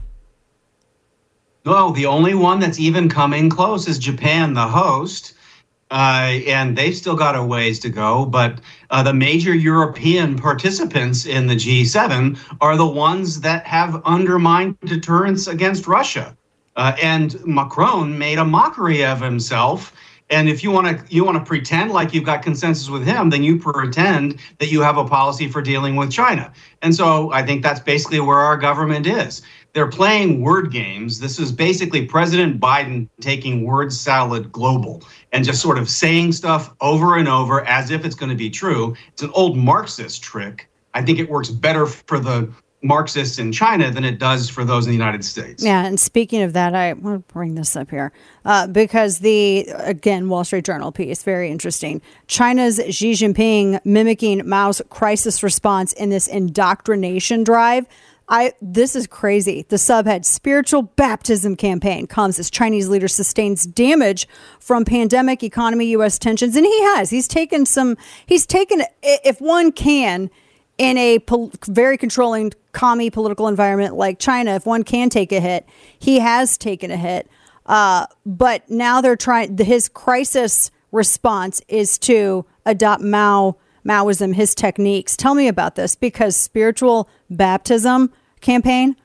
No, the only one that's even coming close is Japan, the host. Uh, and they've still got a ways to go. But uh, the major European participants in the G seven are the ones that have undermined deterrence against Russia. Uh, and Macron made a mockery of himself. And if you want to you want to pretend like you've got consensus with him, then you pretend that you have a policy for dealing with China. And so I think that's basically where our government is. They're playing word games. This is basically President Biden taking word salad global and just sort of saying stuff over and over as if it's going to be true. It's an old Marxist trick. I think it works better for the Marxists in China than it does for those in the United States. Yeah, and speaking of that, I want to bring this up here uh, because the, again, Wall Street Journal piece, very interesting. China's Xi Jinping mimicking Mao's crisis response in this indoctrination drive. I This is crazy. The subhead, spiritual baptism campaign, comes as Chinese leader sustains damage from pandemic, economy, U S tensions. And he has. He's taken some, he's taken, if one can, in a pol- very controlling, commie political environment like China, if one can take a hit, he has taken a hit. Uh, but now they're trying, his crisis response is to adopt Mao Maoism, his techniques. Tell me about this, because spiritual baptism campaign.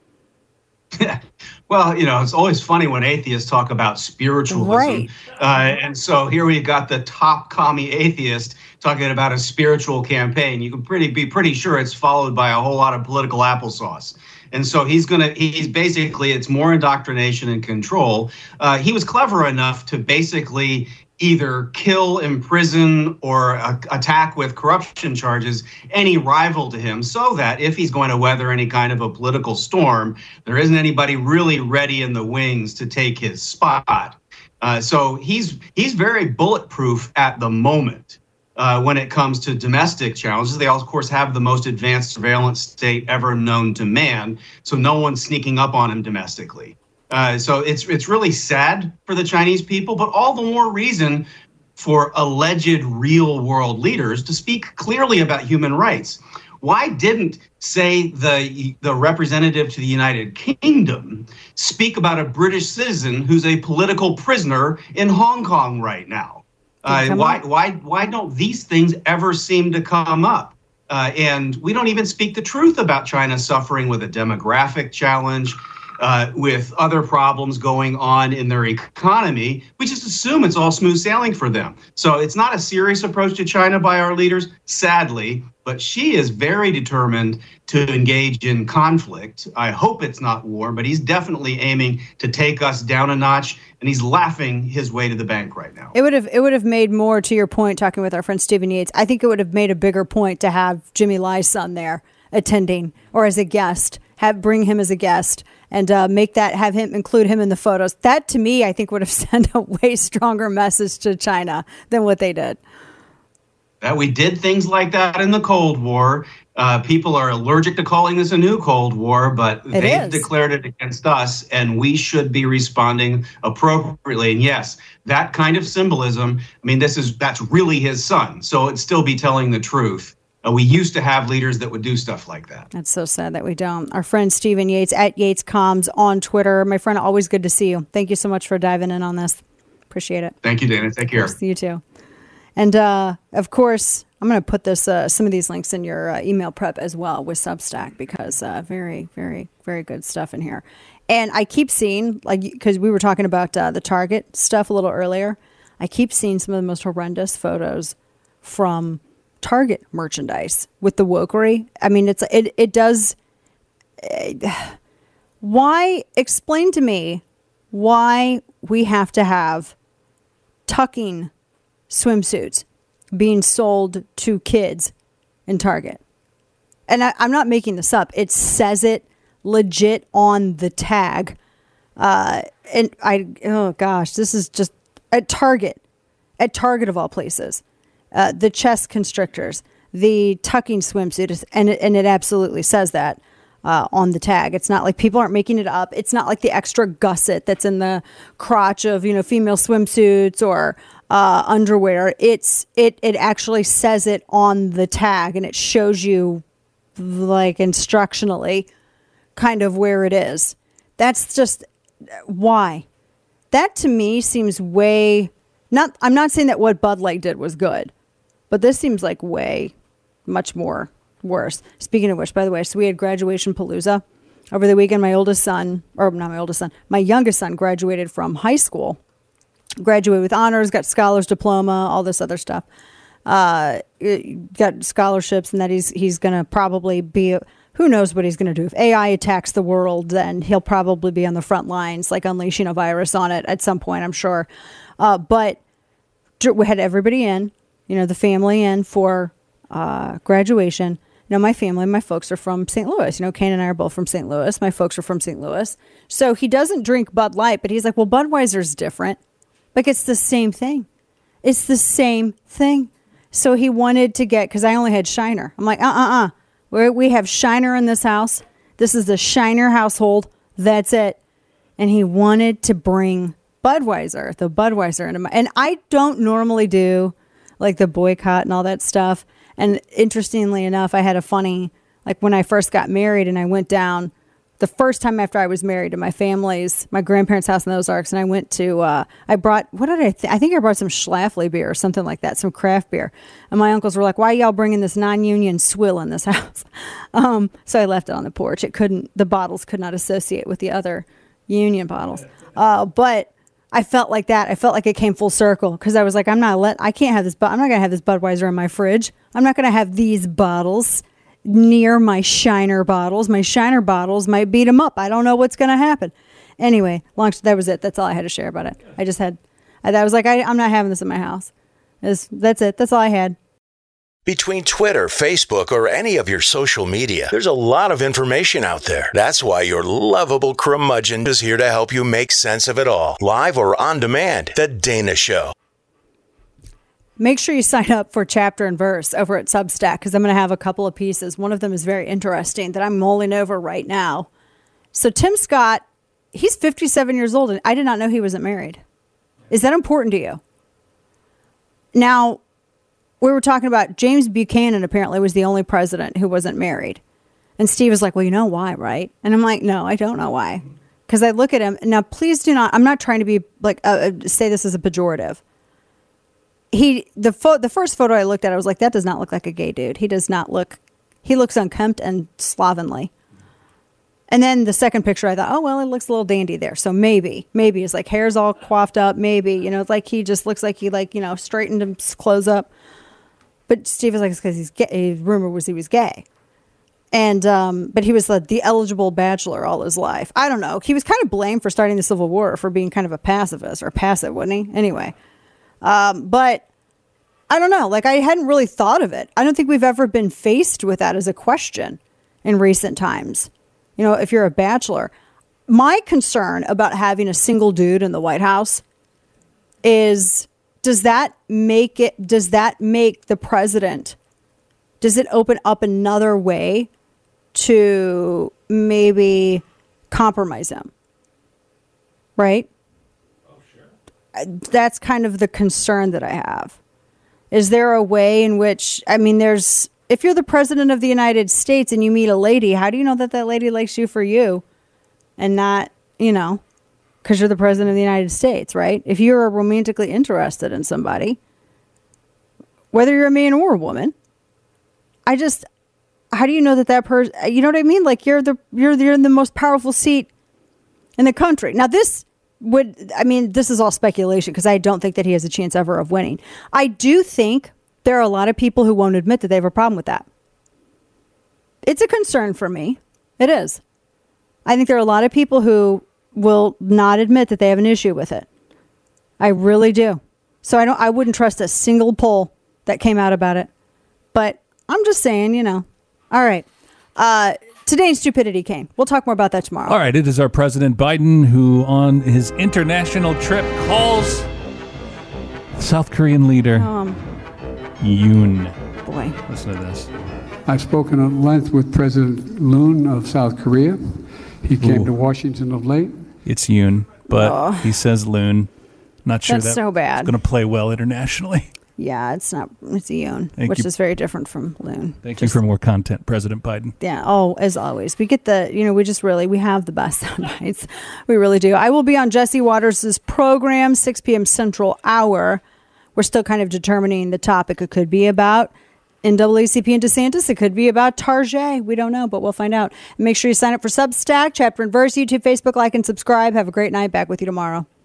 Well, you know, it's always funny when atheists talk about spiritualism. Right. Uh, and so here we've got the top commie atheist talking about a spiritual campaign. You can pretty be pretty sure it's followed by a whole lot of political applesauce. And so he's going to, he's basically, it's more indoctrination and control. Uh, he was clever enough to basically either kill, imprison, or uh, attack with corruption charges any rival to him, so that if he's going to weather any kind of a political storm, there isn't anybody really ready in the wings to take his spot. Uh, so he's he's very bulletproof at the moment uh, when it comes to domestic challenges. They, of course, have the most advanced surveillance state ever known to man, so no one's sneaking up on him domestically. Uh, so it's it's really sad for the Chinese people, but all the more reason for alleged real world leaders to speak clearly about human rights. Why didn't, say, the the representative to the United Kingdom speak about a British citizen who's a political prisoner in Hong Kong right now? Uh, why why why don't these things ever seem to come up? Uh, and we don't even speak the truth about China suffering with a demographic challenge. Uh, with other problems going on in their economy, we just assume it's all smooth sailing for them. So it's not a serious approach to China by our leaders, sadly, but Xi is very determined to engage in conflict. I hope it's not war, but he's definitely aiming to take us down a notch, and he's laughing his way to the bank right now. It would have it would have made more, to your point, talking with our friend Stephen Yates, I think it would have made a bigger point to have Jimmy Lai's son there attending, or as a guest, have bring him as a guest. And uh, make that, have him, include him in the photos. That, to me, I think would have sent a way stronger message to China than what they did. That we did things like that in the Cold War. Uh, people are allergic to calling this a new Cold War, but It they've is. declared it against us, and we should be responding appropriately. And yes, that kind of symbolism, I mean, this is that's really his son, so it'd still be telling the truth. Uh, we used to have leaders that would do stuff like that. That's so sad that we don't. Our friend Stephen Yates at Yates Comms on Twitter. My friend, always good to see you. Thank you so much for diving in on this. Appreciate it. Thank you, Dana. Take care. You too. And uh, of course, I'm going to put this uh, some of these links in your uh, email prep as well with Substack, because uh, very, very, very good stuff in here. And I keep seeing, like, because we were talking about uh, the Target stuff a little earlier, I keep seeing some of the most horrendous photos from Target merchandise with the wokery. I mean, it's it it does. Uh, why? Explain to me why we have to have tucking swimsuits being sold to kids in Target. And I, I'm not making this up. It says it legit on the tag. Uh, and I, oh gosh, this is just at Target, at Target of all places. Uh, the chest constrictors, the tucking swimsuit, and it, and it absolutely says that uh, on the tag. It's not like people aren't making it up. It's not like the extra gusset that's in the crotch of, you know, female swimsuits or uh, underwear. It's it it actually says it on the tag, and it shows you like instructionally kind of where it is. That's just why. That to me seems way not. I'm not saying that what Bud Light did was good. But this seems like way much more worse. Speaking of which, by the way, so we had graduation palooza over the weekend. My oldest son, or not my oldest son, my youngest son graduated from high school, graduated with honors, got scholars diploma, all this other stuff. Uh, got scholarships, and that he's he's going to probably be, who knows what he's going to do. If A I attacks the world, then he'll probably be on the front lines, like unleashing a virus on it at some point, I'm sure. Uh, but we had everybody in. You know, the family in for uh, graduation. You know, my family, my folks are from Saint Louis. You know, Kane and I are both from Saint Louis. My folks are from Saint Louis. So he doesn't drink Bud Light, but he's like, well, Budweiser's different. Like, it's the same thing. It's the same thing. So he wanted to get, because I only had Shiner. I'm like, uh-uh-uh. We we have Shiner in this house. This is the Shiner household. That's it. And he wanted to bring Budweiser, the Budweiser into my, and I don't normally do like the boycott and all that stuff. And interestingly enough, I had a funny, like when I first got married and I went down the first time after I was married to my family's, my grandparents' house in the Ozarks. And I went to, uh, I brought, what did I think? I think I brought some Schlafly beer or something like that, some craft beer. And my uncles were like, why are y'all bringing this non-union swill in this house? um, so I left it on the porch. It couldn't, the bottles could not associate with the other union bottles. Uh, but I felt like that. I felt like it came full circle because I was like, I'm not let. I can't have this. But I'm not gonna have this Budweiser in my fridge. I'm not gonna have these bottles near my Shiner bottles. My Shiner bottles might beat them up. I don't know what's gonna happen. Anyway, long that was it. That's all I had to share about it. I just had. I, I was like, I, I'm not having this in my house. It's, that's it. That's all I had. Between Twitter, Facebook, or any of your social media, there's a lot of information out there. That's why your lovable curmudgeon is here to help you make sense of it all. Live or on demand, The Dana Show. Make sure you sign up for Chapter and Verse over at Substack because I'm going to have a couple of pieces. One of them is very interesting that I'm mulling over right now. So Tim Scott, he's fifty-seven years old, and I did not know he wasn't married. Is that important to you? Now, we were talking about James Buchanan apparently was the only president who wasn't married. And Steve was like, well, you know why, right? And I'm like, no, I don't know why. Because I look at him. Now, please do not, I'm not trying to be like, uh, say this as a pejorative. He, the fo- the first photo I looked at, I was like, that does not look like a gay dude. He does not look, he looks unkempt and slovenly. And then the second picture, I thought, oh, well, it looks a little dandy there. So maybe, maybe his like hair's all coiffed up. Maybe, you know, like he just looks like he like, you know, straightened his clothes up. But Steve was like, it's because he's gay. His rumor was he was gay. And, um, but he was the, the eligible bachelor all his life. I don't know. He was kind of blamed for starting the Civil War for being kind of a pacifist or passive, wasn't he? Anyway. Um, but I don't know. Like, I hadn't really thought of it. I don't think we've ever been faced with that as a question in recent times. You know, if you're a bachelor. My concern about having a single dude in the White House is, does that make it, does that make the president, does it open up another way to maybe compromise him? Right? Oh, sure. That's kind of the concern that I have. Is there a way in which, I mean, there's, if you're the president of the United States and you meet a lady, how do you know that that lady likes you for you and not, you know, because you're the president of the United States, right? If you're romantically interested in somebody, whether you're a man or a woman, I just, how do you know that that person, you know what I mean? Like you're the, you're, you're in the most powerful seat in the country. Now this would, I mean, this is all speculation because I don't think that he has a chance ever of winning. I do think there are a lot of people who won't admit that they have a problem with that. It's a concern for me. It is. I think there are a lot of people who will not admit that they have an issue with it. I really do. So I don't. I wouldn't trust a single poll that came out about it. But I'm just saying, you know. All right. Uh, today in Stupidity, Kane. We'll talk more about that tomorrow. All right. It is our President Biden who, on his international trip, calls South Korean leader Um, Yoon. Boy. Listen to this. I've spoken at length with President Moon of South Korea. He came Ooh. to Washington of late. It's Yoon, but Oh. he says Loon. Not sure That's that so bad. it's going to play well internationally. Yeah, it's not. It's Yoon, Thank which you. is very different from Loon. Thank you for more content, President Biden. Yeah. Oh, as always, we get the, you know, we just really, we have the best sound bites. We really do. I will be on Jesse Waters' program, six p.m. Central Hour. We're still kind of determining the topic. It could be about N double A C P and DeSantis. It could be about Tarjay. We don't know, but we'll find out. And make sure you sign up for Substack, Chapter and Verse, YouTube, Facebook, like, and subscribe. Have a great night. Back with you tomorrow.